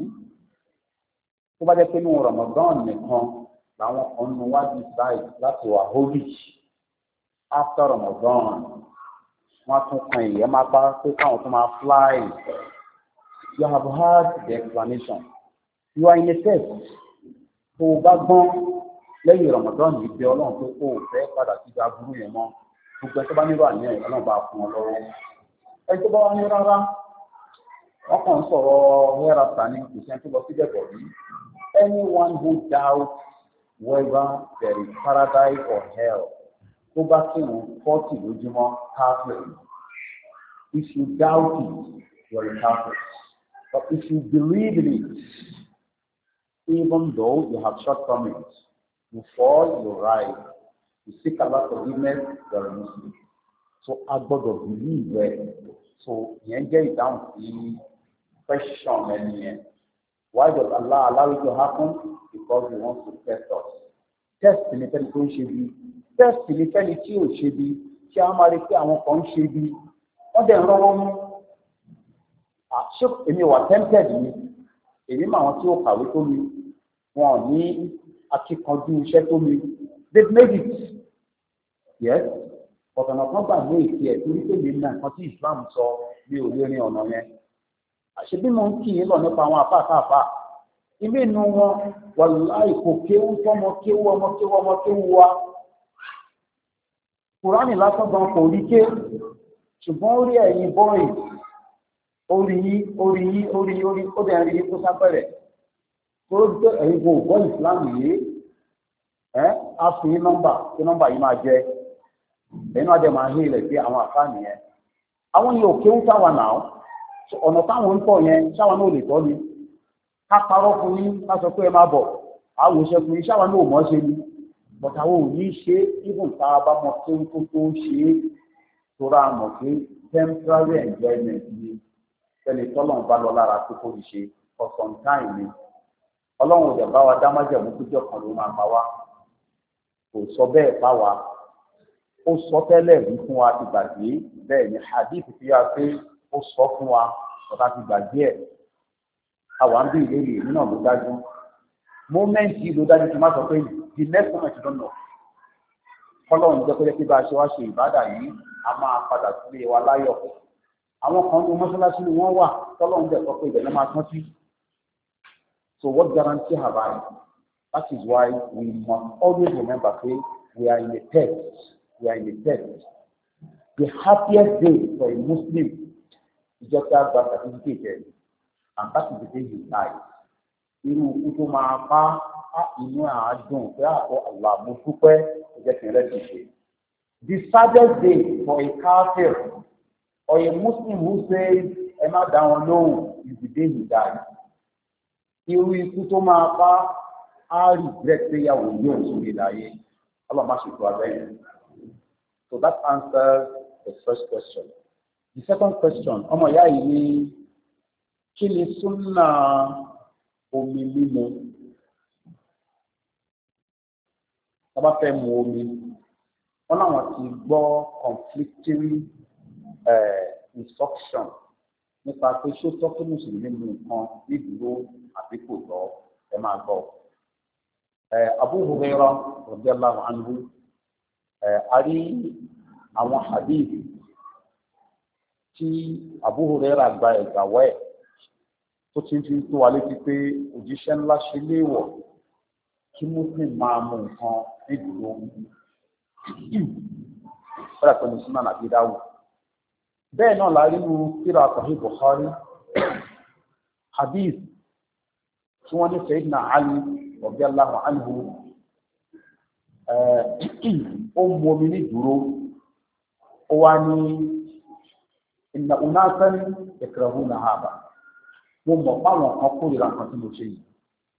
tó bá jẹ́ pé ní Ramadan nìkan làwọn kan nu wá decide láti wà holy after Ramadan wọ́n tún kan ìyẹn máa bá pé káwọn tó máa fly. You have heard the explanation. You are in a test. Tó o bá gbọ́n lẹ́yìn Ramadan yìí bí ọlọ́run tó kó o fẹ́ padà sí ìjà burú yẹn mọ́. Gbogbo ẹ̀ tó bá nílò àníyàn yẹn ọlọ́run bá fún ọ lọ́wọ́. Ẹni tó bá wá ní rárá, wọ́n kàn ń sọ̀rọ̀ hereafter ní ìṣẹ́ tó lọ síbẹ̀ pọ̀ rí. Anyone who doubts whether there is paradise or hell, tó bá kírun fọ́tì lójúmọ́ káfíìn. If you doubt it, you are a kafir. But if you believe in it, even though you have shortcomings, you fall, you rise, you seek Allah's forgiveness, you are a Muslim. So a gbọ́dọ̀ believe it. So yẹn jẹ́ ìdáhùn sí question ẹni yẹn. Why does Allah allow it to happen? Because he wants to test us. Test ní fẹ́ni tó ń ṣe bí. Test ní fẹ́ni tí ò ṣe bí. Ṣé a máa rí pé àwọn kan ń ṣe bí? Wọ́n dẹ̀ ń rọ́wọ́ mú. Ṣé èmi wà tempted ni? Èmi mọ àwọn tí ó kàwé tó mi. Wọn ò ní akíkanjú iṣẹ́ tó mi. They've made it. Yes. Ọ̀tọ̀nà kan gbà ní èsì ẹ̀ torí pé mi náà nǹkan tí Islam sọ mi ò lè rin ọ̀nà yẹn. Àṣebí mo ń kì í lọ nípa àwọn àfáàfáàfáà. Ilé inú wọn wàláì kò kéwú fọmọ kéwú ọmọ kéwú ọmọ kéwú wa. Kùránì lásán gan kò rí ké. Ṣùgbọ́n ó rí ẹ̀yin bọ́ọ̀ì. Orí yí, orí yí, orí yí, orí ó dẹ̀ rí yí kó sápẹ̀rẹ̀. Tó ń tó ẹ̀yin kò gbọ́ ìsìláàmù yìí. Ẹ́ á fi yín nọ́mbà kí nọ́mbà yìí máa jẹ. Ẹ̀yin náà dẹ̀ máa hí ilẹ̀ sí àwọn àfáà nìyẹn. Àwọn yìí ò kéwú sáwà náà. Ọ̀nà táwọn ń tọ̀ yẹn sáwọn náà ò lè tọ́ ni. Ká parọ́ fún yín ká sọ pé ẹ máa bọ̀ àwọn òṣè fún yín sáwọn náà ò mọ̀ ṣe ni bọ̀tà àwọn ò ní ṣe even tá a bá mọ pé tó tó ṣe é tóra mọ̀ pé temporary enjoyment ni ẹni tọ́lọ́run bá lọ lára tó kó ṣe for some time ni ọlọ́run ò dẹ̀ bá wa dá májẹ̀mú péjọ kan ló máa pa wá kò sọ bẹ́ẹ̀ bá wa ó sọ tẹ́lẹ̀ rí fún wa ti gbàgbé bẹ́ẹ̀ ni hadith fi hàn pé ó sọ fún wa ọ̀tá ti gbàgbé ẹ̀. Àwọn ń bí ìlérí èmi náà ló dájú moment yìí ló dájú tó má sọ pé the next moment you don't know. Kọ́lọ́run jẹ́ pé kí bá a ṣe wá ṣe ìbádà yìí a máa padà sílé wa láyọ̀. Àwọn kan ní mọ́ṣáláṣí ni wọ́n wà tọ́lọ́run jẹ́ sọ pé ìbẹ̀rẹ̀ máa tán sí. So what guarantee have I? That is why we must always remember say we are in a test. We are in a test. The happiest day for a Muslim is just that that certificate, and that is the day he dies. Irú ikú tó máa bá inú àádùn pé àpò àlàmú dúpẹ́ ìjẹ́ kí n rẹ́ ti ṣe. The saddest day for a kafir or a Muslim who says ẹ má dá wọn lóhùn is the day he dies. Irú ikú tó máa bá á regret pé ìyàwó yóò sórí láyé. Allah má ṣe tó abẹ́yẹn. So that answers the first question. The second question, ọmọ ìyá yìí ní kí ni súnà omi mímu? Tá bá fẹ́ mu omi, wọ́n láwọn ti gbọ́ conflicting uh, instruction nípa pé ṣó tọ́ kí mùsùlùmí mu nǹkan nídúró àbí kò tọ́ ẹ máa gbọ́. Abu Hurairah radiyallahu anhu a rí àwọn hadith tí Abu Hurairah gba ẹ̀gbàwọ́ ẹ̀ tó ti ń fi tó wa létí pé òjíṣẹ́ ńlá ṣe léèwọ̀ kí muslim máa mú nǹkan nídúró fẹ́rẹ̀ pé ní Sunan Abi Dawud. Bẹ́ẹ̀ náà la rí nínú tírà Sahih Bukhari hadith tí wọ́n ní Sayyidina Ali radiyallahu anhu ó mú omi nídúró ó wá ní inna unasan yakrahuna hada. Mo mọ̀ fáwọn kan kórìíra nǹkan tí mo ṣe yìí.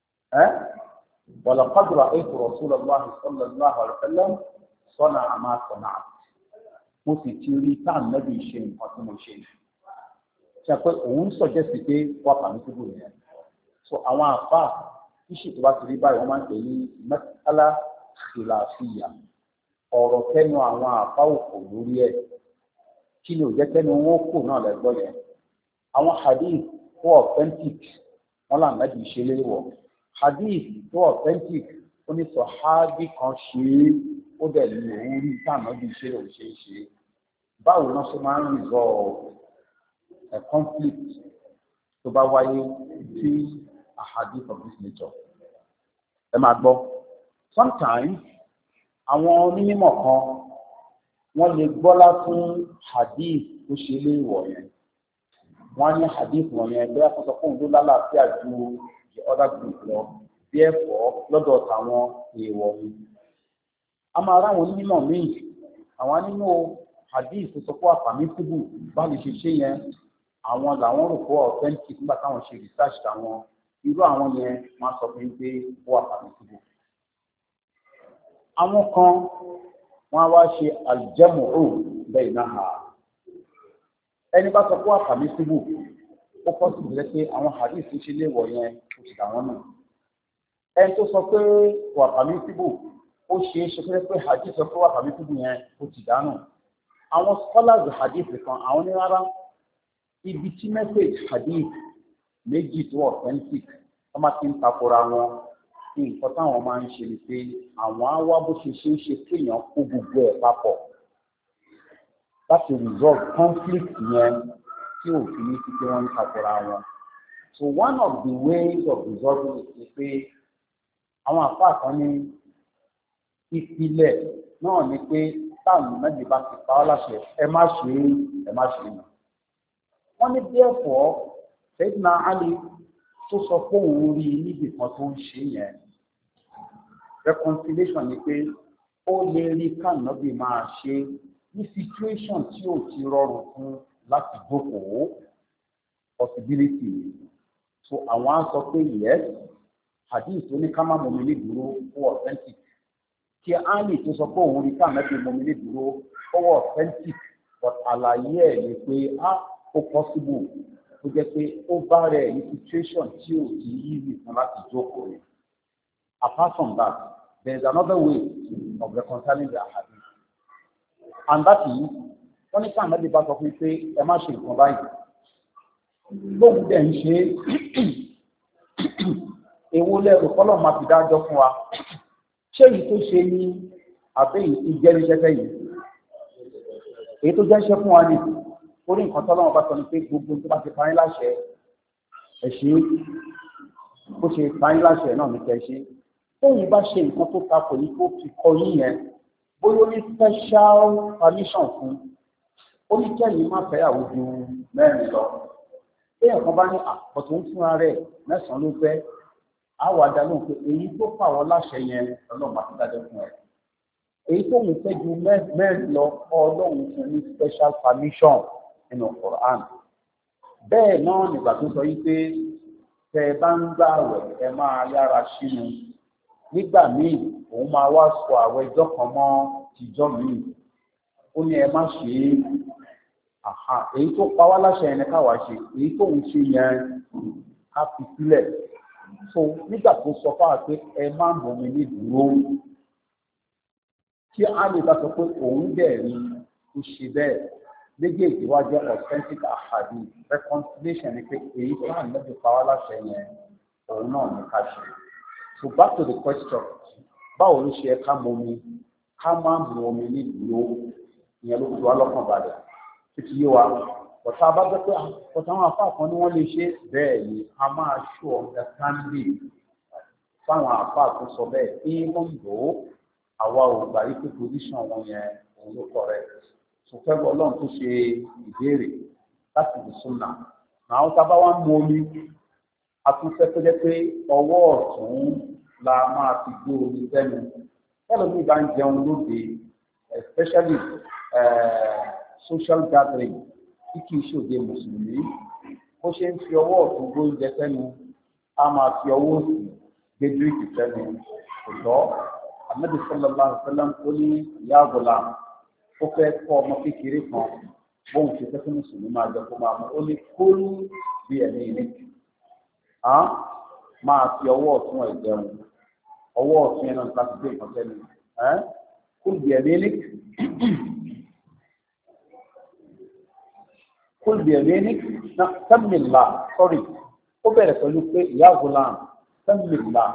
ولقد رأيت رسول الله صلى الله عليه وسلم صنع ما صنع. Mo sì ti rí táà nẹ́bí ṣe nǹkan tí mo ṣe. Ṣé pé òun sọ̀jẹ́ sí pé wà pàmí síbò yẹn. So àwọn àfà tíṣì tó bá ti rí báyìí wọ́n máa ń pè ní mas'ala khilafiyya. Ọ̀rọ̀ tẹnu àwọn àfà òkò lórí ẹ̀. Kí ni ò jẹ́ tẹnu wọn kò náà lẹ́gbọ́ yẹn. Àwọn hadith tó authentic wọ́n là nẹ́bí ṣe léwọ̀. Hadith tó authentic ó ní sọ̀hábì kan ṣe é ó dẹ̀ ní òun rí táàmù bí ṣe ò ṣe é ṣe. Báwo náà ṣe máa ń resolve a conflict tó bá wáyé sí a hadith of this nature? Ẹ máa gbọ́. Sometimes àwọn onímọ̀ kan wọ́n lè gbọ́lá fún hadith tó ṣe léèwọ̀ yẹn. Wọ́n á ní hadith wọ̀nyẹn bẹ́ẹ̀ kó sọ fún òun ló lálàáfíà ju the other group lọ. Therefore lọ́dọ̀ tàwọn èèwọ̀ mi. A máa ráwọn onímọ̀ míì àwọn nínú hadith tó sọ fún àpàmísíbù bá lè ṣe ṣe yẹn àwọn làwọn rò pọ̀ authentic nígbà táwọn ṣe research táwọn irú àwọn yẹn máa sọ fún pé ó àpàmísíbù. Àwọn kan wọ́n á wá ṣe al-jam'u bainaha. Ẹni bá sọ fún àpàmísíbù ó pọ̀ sí ìbílẹ̀ pé àwọn hadith tó ṣe léèwọ̀ yẹn kò sì dàwọn náà. Ẹni tó sọ pé kò àpàmísíbù ó ṣe é ṣe pé pé hadith sọ pé wà àpàmísíbù yẹn ó ti dànù. Àwọn scholars hadith kan àwọn ní rárá ibi tí message hadith méjì tó authentic wọ́n máa ti ń takora wọn ní nǹkan táwọn máa ń ṣe ni pé àwọn á wá bó ṣe ṣe é ṣe kéèyàn kó gbogbo ẹ̀ papọ̀ láti resolve conflict yẹn tí òfin ní ti pé wọ́n ń takora wọn. So one of the ways of resolving it ni pé àwọn àfáà kan ní ìpìlẹ̀ náà ni pé táwọn méjì bá ti pa ọ́ láṣẹ ẹ má ṣe é ẹ má ṣe é nà. Wọ́n ní therefore Sayyidina Ali tó sọ pé òun rí níbi kan tó ń ṣe yẹn reconciliation ni pé ó lè rí kànáàbì máa ṣe ní situation tí ò ti rọrùn fún láti jókòó possibility. So àwọn á sọ pé yes hadith oní ká má mọ̀mí ní dúró ó authentic. Kí Ali tó sọ pé òun rí kànáàbì mọ̀mí ní dúró ó authentic but àlàyé ẹ̀ ni pé á ó possible ó jẹ́ pé ó bá rẹ̀ ní situation tí ò ti easy fún láti jókòó rẹ̀. Apart from that, there is another way of reconciling the hadith. And that is, wọ́n ní sáà mẹ́bí bá sọ fún pé ẹ má ṣe nǹkan báyìí. Lóògùn dẹ̀ ń ṣe èwo lẹ́rù kọ́lọ̀ máa fi dájọ́ fún wa ṣé èyí tó ṣe ní àbẹ́ èyí tó jẹ́ níṣẹ́ fẹ́yìn èyí tó jẹ́ iṣẹ́ fún wa ní orí nǹkan tọ́lọ́wọ́n bá sọ ní pé gbogbo tó bá ti parí láṣẹ ẹ̀ṣẹ́ bó ṣe parí láṣẹ náà ní kẹ́ṣẹ́ tóyìn bá ṣe nǹkan tó takò ní kó fi kọ yín yẹn bóyá ó ní special permission fún ó ní kẹ́yìn má fẹ́yàwó ju mẹ́rin lọ téèyàn kan bá ní àpọ̀tò ń fúnra rẹ̀ mẹ́sàn-án ló fẹ́ àwọn àdánù pé èyí tó pàwọ́ láṣẹ yẹn ọlọ́run bá ti dájọ́ fún ẹ èyí tó ń fẹ́ ju mẹ́rin lọ ọlọ́run fún ní special permission nínú Quran bẹ́ẹ̀ náà nígbà tó sọ yìí pé tẹ ẹ bá ń gbààwẹ̀ ẹ máa yára sínú nígbà míì òun máa wá sọ àwọn ẹjọ́ kan mọ́ tìjọ́ míì ó ní ẹ má ṣe é àhà èyí tó pa wá láṣẹ yẹn káwá ṣe èyí tó ń ṣe yẹn ká fi sílẹ̀ so nígbà tó sọ fáwọn pé ẹ má mọ̀ mi ní dúró tí a lè bá sọ pé òun dẹ̀ rí ó ṣe bẹ́ẹ̀ méjèèjì wá jẹ́ authentic ahadi reconciliation ni pé èyí tó hàn lọ́dún pa wá láṣẹ yẹn òun náà ní ká ṣe so back to the question báwo ló ṣe ká mọ̀ mi ká má mọ̀ mi ní dúró ìyẹn ló fi wá lọ́kàn balẹ̀ títí yé wa ọ̀tá bá gbé pé ọ̀tá àwọn afá kan ni wọ́n lè ṣe bẹ́ẹ̀ ni a máa ṣó understanding fáwọn afá tó sọ bẹ́ẹ̀ kí wọ́n lò ó àwa ò gbà yí pé position wọn yẹn òun ló correct so fẹ́ bọ́ ọlọ́run tó ṣe ìbéèrè láti lè súnà àwọn tá a bá wá ń mu omi a tún fẹ́ tó jẹ́ pé ọwọ́ ọ̀tún la máa fi gbé omi sẹ́nu ẹlòmíì bá ń jẹun lóde especially uh, social gathering tí kìí ṣòde mùsùlùmí bó ṣe ń fi ọwọ́ ọ̀tún gbóúnjẹ sẹ́nu a máa fi ọwọ́ òsì gbé díríkì sẹ́nu kò tọ́ Ànábì sallallahu alaihi wasallam tó ní ìyá àgọ́là ó fẹ́ kọ́ ọmọ kékeré kan bóun ṣe fẹ́ fún mùsùlùmí máa jẹ kó máa mú ó ní kólú bí ẹ̀mí ilé máa fi ọwọ́ ọ̀tún ẹ̀ jẹun ọwọ́ ọ̀tún yẹn náà nípa ti gbé nǹkan sẹ́nu kólú bí ẹ̀mí ilé. kul bi yaminik na samillah sorry ó bẹ̀rẹ̀ pẹ̀lú pé ya gulam samillah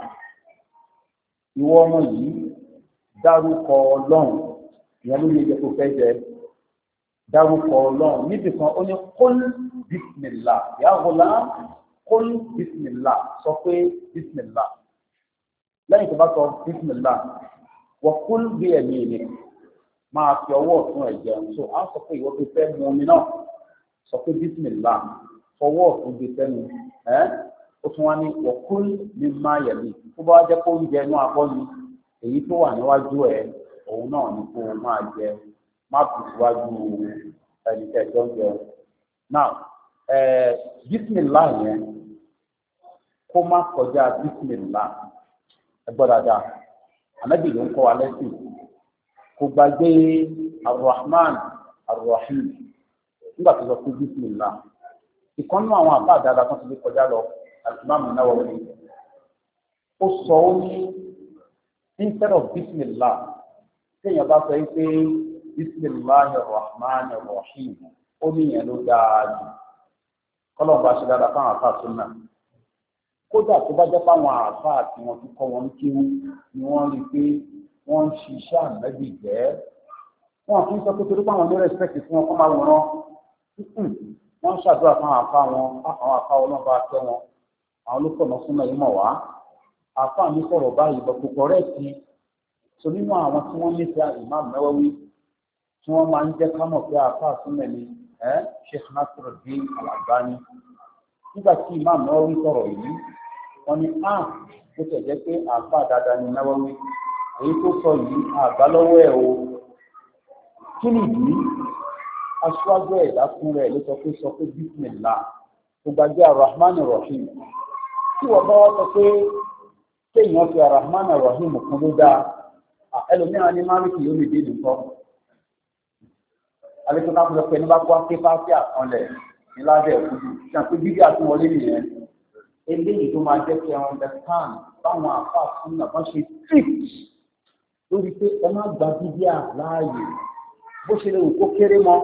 ìwọ ọmọ yìí dárúkọ Ọlọ́run ìyẹn ló yẹ kó fẹ́ jẹ dárúkọ Ọlọ́run níbi kan ó ní kul bismillah ya gulam kul bismillah sọ pé bismillah lẹ́yìn tó bá sọ bismillah wa kul bi yaminik máa fi ọwọ́ ọ̀tún ẹ̀ jẹun so á sọ pé ìwọ tó fẹ́ mu omi náà sọ pé bísímìlá fọwọ́ ọ̀tún gbé sẹ́nu ẹ́ ó tún wá ní ọ̀kúrú ní máa yẹ̀mí tó bá jẹ́ kó ń jẹ inú abọ́ ni èyí tó wà níwájú ẹ̀ òun náà ni kó máa jẹ má bù síwájú ẹni tẹ̀jọ́ ń jẹ náà ẹ̀ bísímìlá yẹn kó má kọjá bísímìlá ẹ gbọ́ dáadáa ànábì ló ń kọ́ wa lẹ́sìn kò gbàgbé arrahman arrahim nígbà tó sọ pé bísímìlá ìkànnú àwọn àbá àdáadáa kan ti lè kọjá lọ Al-Imam Nawawi ó sọ ó ní instead of bísímìlá téèyàn bá sọ pé bísímìláhi rahman rahim ó ní ìyẹn ló dáa jù kọ́lọ́ọ̀bá ṣe dáadáa fáwọn àfáà súnà kódà tó bá jẹ́ fáwọn àfáà tí wọ́n ti kọ́ wọn kíwú ni wọ́n rí i pé wọ́n ń ṣiṣẹ́ ànábì jẹ́ wọn kì í sọ pé torí pé àwọn ní rẹ́spẹ̀tì fún wọn kọ́ máa wòran wọ́n ń ṣàdúrà fún àwọn àfa wọn àwọn àfa wọn náà bá tẹ́ wọn àwọn olùkọ́nà súnmọ́ yìí mọ̀ wá àfa mi sọ̀rọ̀ báyìí bọ̀ kò kọ̀rẹ́ẹ̀tì so nínú àwọn tí wọ́n nífẹ̀ẹ́ Imam Nawawi tí wọ́n máa ń jẹ́ ká mọ̀ pé àfa súnmọ́ ni Sheikh Nasiruddin Al-Albani nígbà tí Imam Nawawi sọ̀rọ̀ yìí wọ́n ní a ó tẹ̀ jẹ́ pé àfa dáadáa ni Nawawi èyí tó sọ yìí àgbá lọ́wọ́ ẹ̀ o kí ni ìdí aṣáájú ẹ̀dá fún rẹ̀ ló sọ pé sọ pé bísímìlá kò gbàgbé arahman rahim tí wọ́n bá wá sọ pé kéèyàn fi arahman rahim kún ló dáa ẹlòmíràn ní máàlìkì yóò lè dé nìkan alẹ́kọ̀ọ́ náà sọ pé ní bá kó akéfà sí àkànlẹ̀ ní lábẹ́ òkúdu ṣe àpé bíbí àtúwọlé nìyẹn eléyìí tó máa jẹ́ kí ẹ understand báwọn àfáà fún náà wọ́n ṣe strict lórí pé ẹ má gba bíbí àláàyè bó ṣe lè wù kó kéré mọ́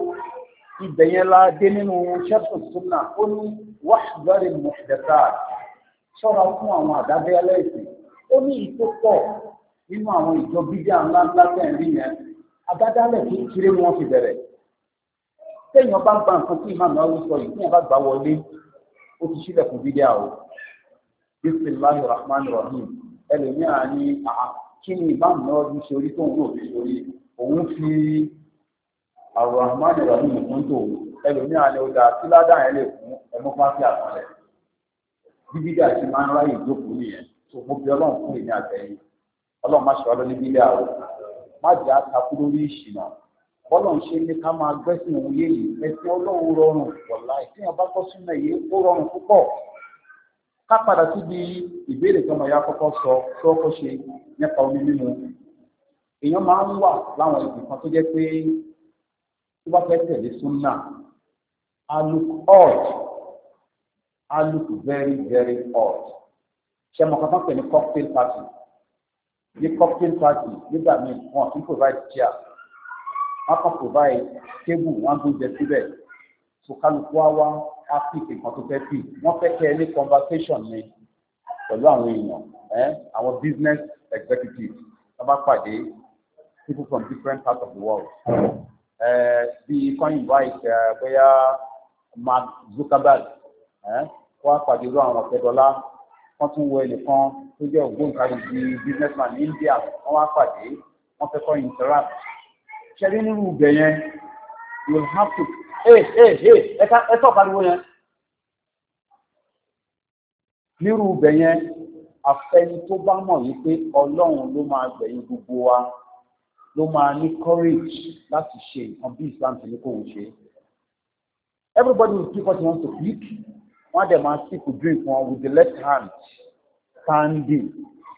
ibẹ̀ yẹn la dé nínú sẹ́pù súnà ó ní wàhálà muhdathat ṣọ́ra fún àwọn àdábẹ́yẹlẹ́ ìsìn ó ní ìtó pọ̀ nínú àwọn ìjọ bídíà ńlá ńlá tẹ̀rí yẹn àdádálẹ̀ kékeré ni wọ́n fi bẹ̀rẹ̀ téèyàn bá gba nǹkan tí ìmáàmù náà sọ yìí téèyàn bá gbà wọlé ó ti sílẹ̀ fún bídíà o bisimilahi rahman rahim ẹlòmíà ní kí ni ìmáàmù náà fi sórí tóun náà fi sórí òun fi rahman rahim fún tòun ẹlòmíà ní ọjà síládà yẹn lè fún ẹmọ fáfí àtọlẹ bíbídà ti máa ń ráyè ìjókòó nìyẹn tó mo bí ọlọ́run fún èmi àtẹ̀yìn ọlọ́run má ṣe wá lóní bíbíà o má jẹ́ àtakú lórí ìṣìnà bọ́lọ̀ ń ṣe ní ká máa gbẹ́sìn òun yé yìí ẹ̀sìn ọlọ́run rọrùn wọ̀lá ìfihàn bá kọ́ sínú èyí ó rọrùn púpọ̀ ká padà síbi ìbéèrè tí ọmọ ya kọ́kọ́ sọ tí ó kọ́ ṣe nípa omi mímu èèyàn máa ń wà láwọn ibì kan tó jẹ́ pé tó bá fẹ́ tẹ̀lé súnà á look odd á look very very odd ṣe mọ̀ kankan pè ní cocktail party ní cocktail party nígbà míì wọn kì í provide chair wọn kàn provide table wọn gbóúnjẹ síbẹ̀ so kálukú wá wá á pick nǹkan tó fẹ́ pick wọ́n fẹ́ kẹ́ ẹ ní conversation ni pẹ̀lú àwọn èèyàn ẹ́ àwọn business executives wọ́n bá pàdé people from different parts of the world ẹ bí kan invite ẹ bóyá Mark Zuckerberg ẹ kó wá pàdé irú àwọn ọ̀tẹ́dọ́lá wọ́n tún wọ ẹnìkan tó jẹ́ ògbóǹtarìgì businessman ní India wọ́n wá pàdé wọ́n fẹ́ kọ́ interact ṣẹ́rí nínú ibẹ̀ yẹn you will have to hey hey hey ẹ tọ́ pariwo yẹn nírú ibẹ̀ yẹn àfẹni tó bá mọ̀ wípé Ọlọ́run ló máa gbẹ̀yìn gbogbo wa ló máa ní courage láti ṣe nǹkan bí Islam ti ní kó ń ṣe everybody will pick what he wants to pick wọ́n á dẹ̀ máa sip to drink wọn with the left hand standing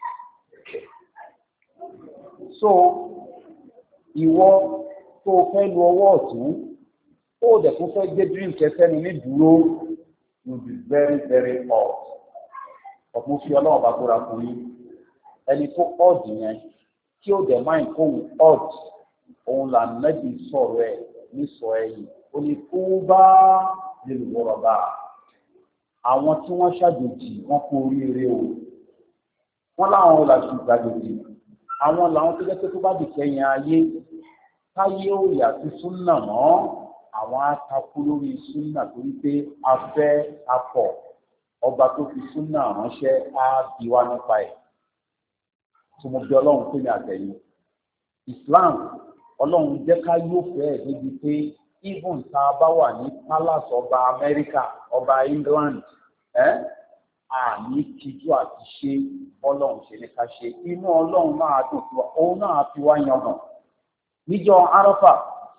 so ìwọ tó fẹ́ lu ọwọ́ ọ̀tún ó dẹ̀ tó fẹ́ gbé drink ẹsẹ̀ ní ní dúró will be very very hot ọ̀pọ̀ fi ọlọ́run bá kóra fún yín ẹni tó odd yẹn tí ó dẹ̀ máa ń kóhun odd òun là nẹ́bí sọ̀rọ̀ ẹ̀ ní sọ ẹ̀yìn ó ní kó bá lè wọ̀rọ̀ bá àwọn tí wọ́n ṣàjòjì wọ́n kú oríire o wọ́n láwọn olàṣù ìgbàjòjì àwọn làwọn tó jẹ́ pé tó bá dìkẹ́yìn ayé táyé ò yà sí súnà mọ́ àwọn atakú lórí súnà torí pé afẹ́ apọ̀ ọba tó fi súnà ránṣẹ́ á bí wá nípa ẹ̀ tó mo bí ọlọ́run pé ní àtẹ̀yìn Islam ọlọ́run jẹ́ ká yóò fẹ́ ẹ̀ débi pé even tá a bá wà ní palace ọba Amẹ́ríkà ọba England ẹ́ àní kíjú àti ṣe ọlọ́run ṣe ní ká ṣe inú ọlọ́run máa dùn fún wa òun náà fi wá yangàn níjọ́ Arafa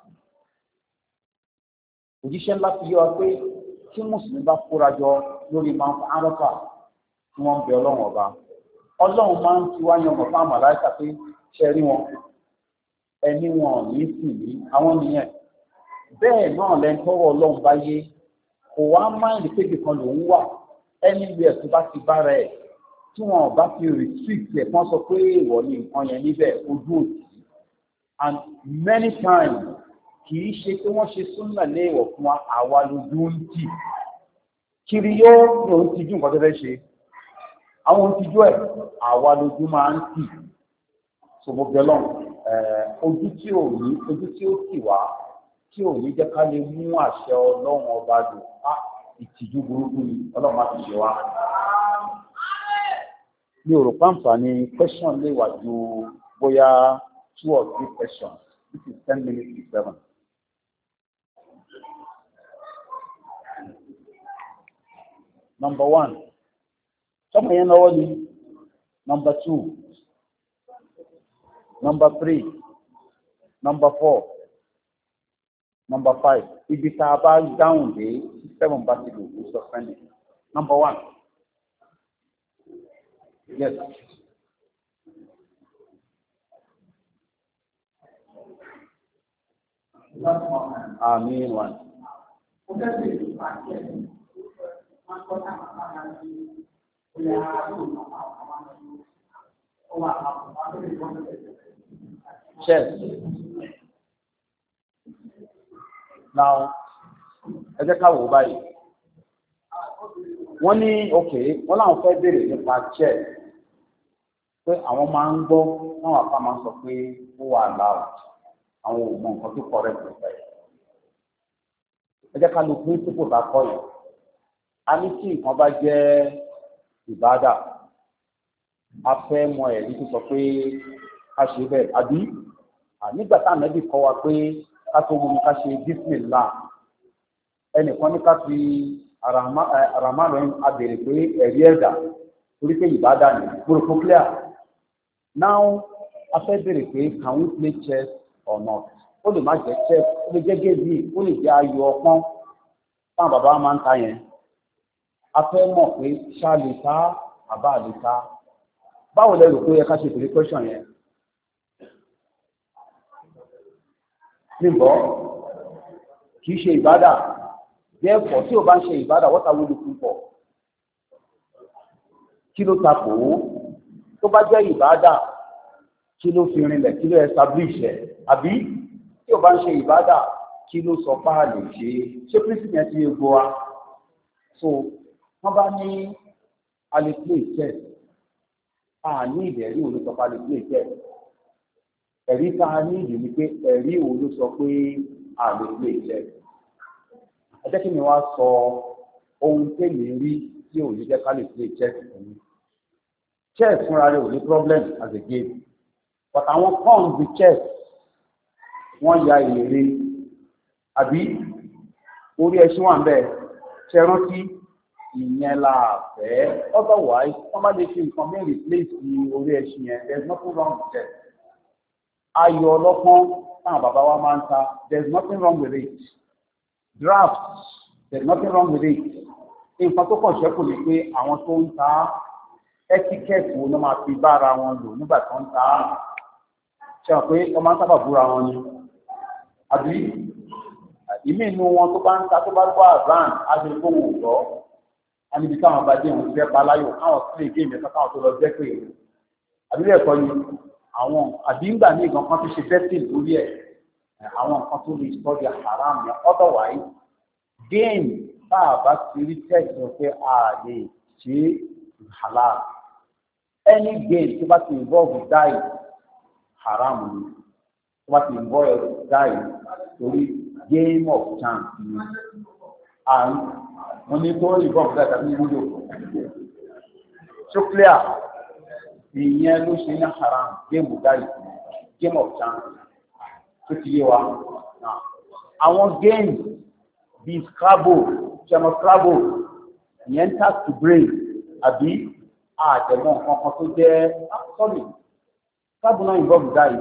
òjíṣẹ́ ńlá fi yé wa pé tí mùsùlùmí bá kóra jọ lórí Mount Arafa tí wọ́n ń bẹ ọlọ́run ọba ọlọ́run máa ń fi wá yangàn fún àmàláìkà pé ṣe rí wọn ẹni wọn ò ní sì ní àwọn nìyẹn bẹ́ẹ̀ náà lẹ́nu tọ́wọ́ ọlọ́run bá yé kò wá máìlì péjì kan lòún wà ẹni bí ẹ̀sùn bá ti bára ẹ̀ tí wọn bá fi restrict ẹ̀ kán sọ pé ìwọ ni nǹkan yẹn níbẹ̀ ojú òtí and many times kì í ṣe pé wọ́n ṣe súnmọ̀ lé ìwọ̀ fún wa àwa lójú ń tì kiri yóò ní òun tijú nǹkan tó fẹ́ ṣe àwọn òun tijú ẹ̀ àwa lójú máa ń tì ṣògbọ́n bẹ́lọ̀ ojú tí ò ní ojú tí ó tì wá tí ò ní jẹ́ ká lè mú àṣẹ ọlọ́run ọba dùn á ìtìjú burúkú ni ọlọ́run máa fi ṣe wá. mi ò rò pàǹfà ni question lè wà ju bóyá two or three questions this is ten minutes to seven. Number one sọmọ yẹn lọ́wọ́ ni number two number three number four number five ibi tá a bá dáhùn dé seven bá ti lò ó sọ fẹ́ni number one yes. Amin one. Check. Now, ẹ jẹ́ ká wò báyìí. wọ́n ní ok wọ́n láwọn fẹ́ béèrè nípa chess pé àwọn máa ń gbọ́ táwọn apá máa ń sọ pé ó wà loud àwọn ò mọ nǹkan tó correct nípa ẹ̀. ẹ jẹ́ ká lo principle bá kọ́ yẹn a ní tí nǹkan bá jẹ́ ìbádà a fẹ́ mọ ẹ̀rí tó sọ pé ká ṣe bẹ́ẹ̀ àbí nígbà tá ànábì kọ́ wa pé ká tó mú mi ká ṣe bísímìlá ẹnìkan ní ká fi àràmá rẹ̀ abèrè pé ẹ̀rí ẹ̀dá torí pé ìbádà ni gbòòrò clear now a fẹ́ bèrè pé can we play chess or not ó lè má jẹ́ chess ó lè jẹ́ géèmì ó lè jẹ́ ayò ọpọ́n táwọn bàbá wa máa ń ta yẹn a fẹ́ mọ̀ pé ṣá lè ta àbá lè ta báwo lẹ rò pé ó yẹ ká ṣe bèrè question yẹn níbọ̀ kì í ṣe ìbádà therefore tí o bá ń ṣe ìbádà what are we looking for kí ló takò ó tó bá jẹ́ ìbádà kí ló fi rinlẹ̀ kí ló establish ẹ̀ àbí tí o bá ń ṣe ìbádà kí ló sọ páàlì ṣe ṣé principle yẹn ti yé gbọ́ wa so wọ́n bá ní a lè play chess a ní ìdẹ̀rí òun ló sọ pé a lè play chess ẹ̀rí tá a ní ìdí ni pé ẹ̀rí òun ló sọ pé a lè play chess ẹ jẹ́ kí mi wá sọ ohun tèmi rí tí ò ní jẹ́ ká lè play chess fún mi chess fúnra rẹ̀ ò ní problem as a game but àwọn cons the chess wọ́n ya èrè àbí orí ẹṣin wà ń bẹ̀ ṣe rántí ìyẹn la fẹ́ otherwise wọ́n bá lè fi nǹkan mẹ́rin replace orí ẹṣin yẹn there is nothing wrong with chess ayò ọlọ́pọ́n táwọn bàbá wa máa ń ta there is nothing wrong with it draft there is nothing wrong with it nǹkan tó kàn ṣẹ́kù ni pé àwọn tó ń ta etiquette wo ló máa fi bára wọn lò nígbà tó ń ta ṣe hàn pé wọ́n máa ń sábà búra wọn ni àbí ìmí inú wọn tó bá ń ta tó bá wà van agbègbè òwò a níbi táwọn bá dé òun fẹ́ pa láyò káwọn sílé géèmì ẹ̀ka káwọn tó lọ jẹ́ pé àbí bẹ́ẹ̀ kọ́ ni àwọn àbí ńgbà ní ìgbọ̀n kan tó ṣe betting lórí ẹ̀ àwọn nǹkan tó lè sọ di haram yẹn otherwise game tá a bá ti rí text sọ pé a lè ṣe halal any game tó bá ti involve die haram ni tó bá ti involve die torí game of chance ni and mo ní tó involve die tàbí wúlò so clear ìyẹn ló ṣe ní haram game of die game of chance tó ti yé wa àwọn games bíi scrabble ṣẹmọ scrabble ìyẹn tax to brain àbí àtẹ̀mọ́ nǹkan kan tó jẹ́ sorry scrabble náà involve die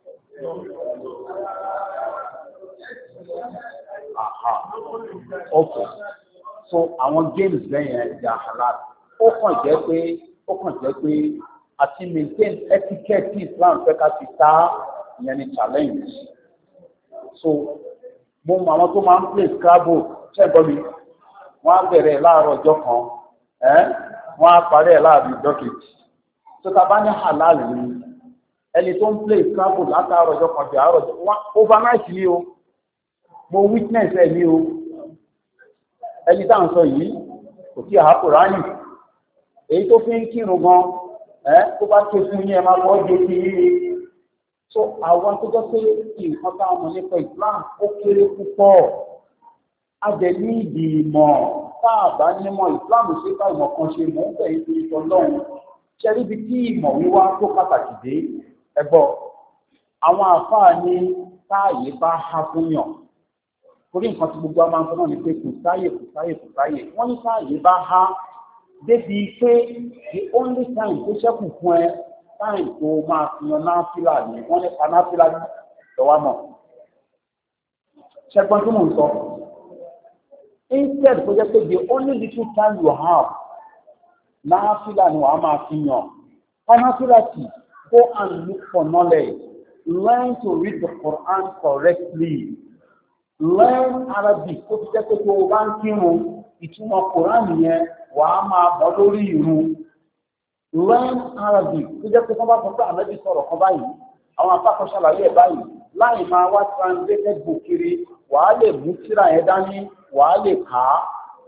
aha okay so àwọn games lẹ́yìn ẹ̀jẹ̀ halal ó kàn jẹ́ pé ó kàn jẹ́ pé àti maintain etiquette tí Islam fẹ́ ká ti ta ìyẹn ni challenge so mo mọ àwọn tó máa ń play scrabble ṣẹ́gbọ́n mi wọ́n á bẹ̀rẹ̀ láàárọ̀ ọjọ́ kan ẹ́ wọ́n á parí ẹ̀ láàárọ̀ ọjọ́ kejì tó ta bá ní halal ni ẹni tó ń play scrabble látàárọ̀ ọjọ́ kan di àárọ̀ ọjọ́ wọn overnight ni o mo witness ẹ̀ ní o ẹni tá à ń sọ yìí kò tí àá Kùránì èyí tó fi ń kírun gan ẹ́ tó bá ké fún yín ẹ máa bọ́ ọ́ sí yín so àwọn tó jẹ́ pé nǹkan tá a mọ̀ nípa Islam ó kéré púpọ̀ a jẹ́ ní ìdí ìmọ̀ tá a bá nímọ̀ Islam ṣe ká ìmọ̀ kan ṣe mọ̀ ń bẹ̀ yín torí tọ́lọ́run ṣe níbi tí ìmọ̀ wíwá tó pàtàkì dé ẹgbọ́ àwọn àfáà ní táàyè bá há fún yàn torí nǹkan tí gbogbo a máa ń sọ náà ni pé kò sáyè kò sáyè kò sáyè wọ́n ní táàyè bá há débi pé the only time tó ṣẹ́kù fún ẹ táì tó máa fi yan náfìlà ní wọ́n nípa náfìlà lọ́wọ́ mọ̀ ṣẹ́gbọ́n tí mò ń sọ instead kó jẹ́ pé the only little time you have náfìlà ni wàá máa fi yàn náfìlà tí go and look for knowledge learn to read the Quran correctly learn Arabic kó ti jẹ́ pé tó o bá ń kírun ìtumọ̀ Quran yẹn wàá máa bọ́ lórí ìrun learn Arabic tó jẹ́ pé wọ́n bá sọ pé ànábì sọ̀rọ̀ kan báyìí àwọn apákan ṣàlàyé ẹ̀ báyìí láì máa wá translated book kiri wàá lè mú tírà yẹn dání wàá lè kà á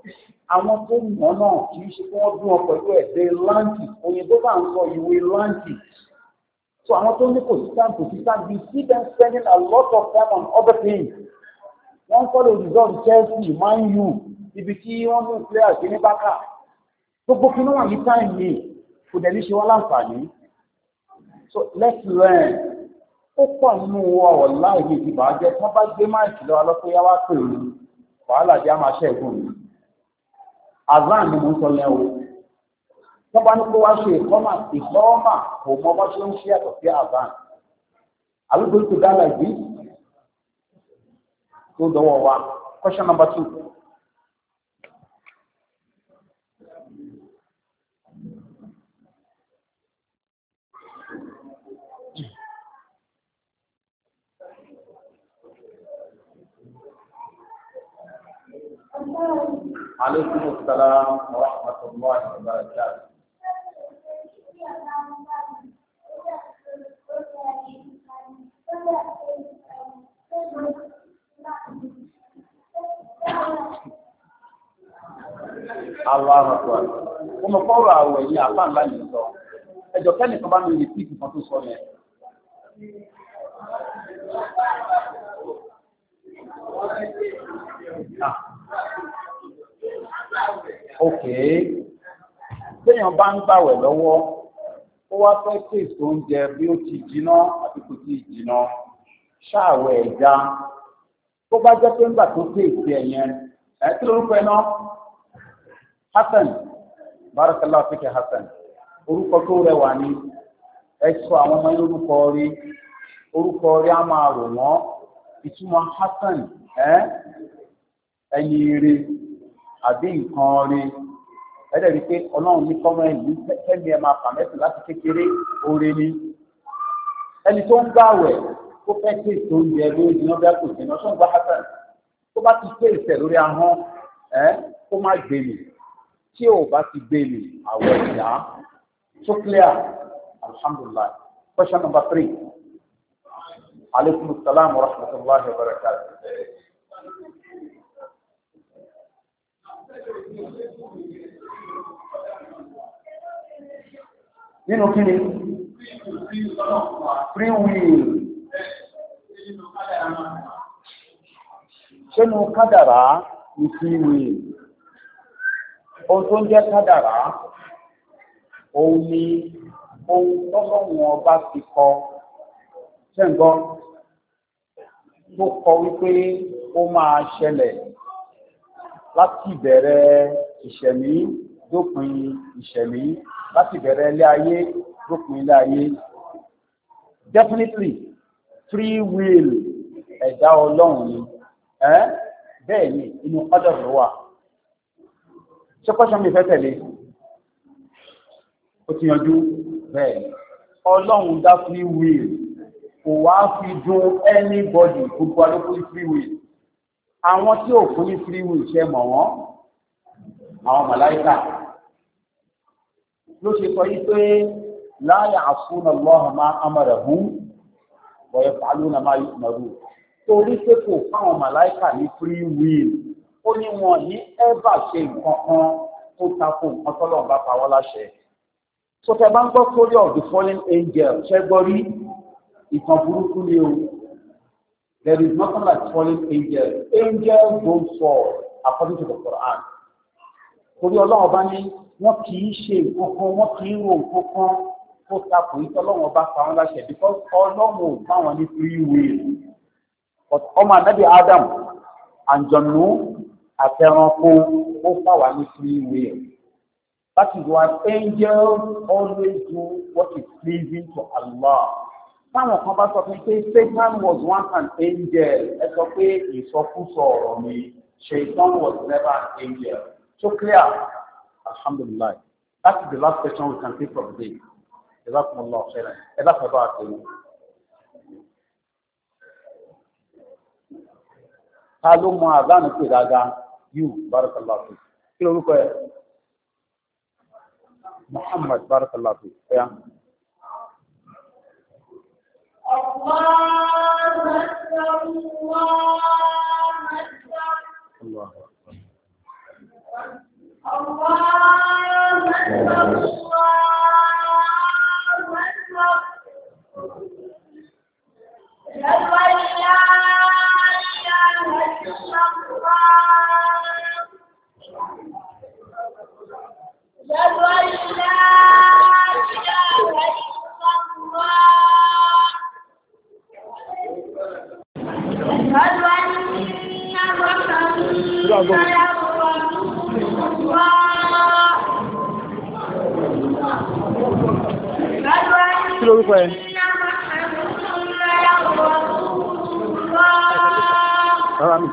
àwọn tó mọ̀ náà kì í ṣe kí wọ́n dún ọ pẹ̀lú ẹ̀dẹ́ láǹtì òyìnbó bá ń sọ ìwé láǹtì. So àwọn tó ní kò sí time kò sí time you see them spending a lot of time on other things. wọ́n follow result Chelsea Man U ibi tí wọ́n mú player sí ní bákà gbogbo kí wọ́n wà ní time yìí kò dẹ̀ ní ṣe wọ́n láǹfààní. So let's learn. ó pọ̀ nínú ọ̀rọ̀ láì ní ìdìbò àjẹ́ tí wọ́n bá gbé máìkì lọ́wọ́ lọ́pẹ́ yá wá pè é wàhálà jẹ́ àmà ṣẹ́gun mi. azan ni mo ń sọ yẹn o. wọ́n bá ní kó wá ṣe ìkọ́mà ìkọ́mà kò mọ bá ṣe ń ṣe àtọ̀ sí azan. Are we going to die like this? tó dọwọ́ wa. Question number two. عليكم السلام ورحمة الله وبركاته. Allah akbar. Mo fọwọ́ àwẹ̀ yìí àpá ńlá yìí sọ. Ẹjọ́ kẹ́ni kan bá mi lè píìkì kan tó sọ yẹn. Ah. Okay. Téèyàn bá ń gbàwẹ̀ lọ́wọ́, ó wá fẹ́ tèèsì oúnjẹ bí ó ti jiná àti kò tí ì jiná. Ṣáàwẹ̀ ẹ̀já. Tó bá jẹ́ pé ńgbà tó tèèsì ẹ̀yẹn, ẹ̀ kí lórúkọ ẹ̀ náà? Hassan, barakallahu fiki Hassan. Orúkọ tó rẹwà ni ẹ sọ àwọn ọmọ yín orúkọ rí. Orúkọ rí á máa rò wọ́n. Ìtumọ̀ Hassan ẹ́ ẹni rí àbí nǹkan rí. Ẹ̀dẹ̀ rí pé Ọlọ́run ní kọ́mọ ẹ̀yìn kẹ́mi ẹ̀ máa pàmẹ́sì láti kékeré oore ni. Ẹni tó ń gbàwẹ̀ tó fẹ́ tè tó ń jẹ lórí iná bí a kò jẹ náà tó ń gbà Hassan. Tó bá ti pé ìṣẹ̀ lórí ahọ́n ẹ́ kó má gbé mi. Tí ò bá ti gbé mi àwọ̀ ìyá. So clear? Alhamdulillah. Question number three. Alaikum salam wa rahmatullahi wa barakatuh. Nínú kí ni? Free will. Ṣé nu kádàrá ni free will? Ohun tó ń jẹ́ kádàrá, òun ni ohun tọ́lọ́wọ́n ọba ti kọ. Ṣé ń gbọ́? Tó kọ wípé ó máa ṣẹlẹ̀ láti ìbẹ̀rẹ̀ ìṣẹ̀mí dópin ìṣẹ̀mí, láti ìbẹ̀rẹ̀ ilé ayé dópin ilé ayé. Definitely, free will ẹ̀dá Ọlọ́run ni. Ẹ́ bẹ́ẹ̀ ni inú ọjọ́ ló wà. Ṣé kọ́ṣọ́ mi fẹ́ tẹ̀lé? Ó ti yanjú bẹ́ẹ̀ ni. Ọlọ́run dá free will. Kò wá fi dùn anybody gbogbo alókùn ní free will. Àwọn tí ò fún ní free will ṣe mọ̀ wọ́n, àwọn màláíkà. Ló ṣe sọ yí pé la ya'suna Allaha ma amarahum wa yaf'aluna ma yu'marun. Torí pé kò fáwọn màláíkà ní free will. Ó ní wọn ní ẹ́bà ṣe nǹkan kan tó tako nǹkan tọ́lọ́run bá pa wọ́n láṣẹ. So tẹ bá ń gbọ́ story of the fallen angel, ṣẹ́gbọ́ rí? Ìtàn burúkú ni o. There is nothing like fallen angels. Angels don't fall according to the Quran. Torí Ọlọ́run ọba ní wọ́n kì í ṣe nǹkan kan, wọ́n kì í ro nǹkan kan tó takò yìí tọ́lọ́run ọba pa wọ́n láṣẹ because Ọlọ́run ò bá wọn ní free will. But ọmọ ànábì Adam àǹjọ̀nù àtẹranko ó fà wá ní free will. That is why angels always do what is pleasing to Allah. Táwọn kan bá sọ pé Satan was once an angel, ẹ sọ pé ìsọkúsọ ọ̀rọ̀ mi, Satan was never an angel. So clear? Alhamdulillah. That is the last question we can take from today. Jazakumullah khairan. Ẹ bá fẹ́ bá a tẹ̀lé. Ta ló mọ àdánù pé dáadáa? You, barakallahu fi. Kí lorúkọ ẹ? Muhammad, barakallahu fi. Yeah. الله أكبر الله أكبر الله أكبر Kí lorúkọ ẹ? Rárá mi.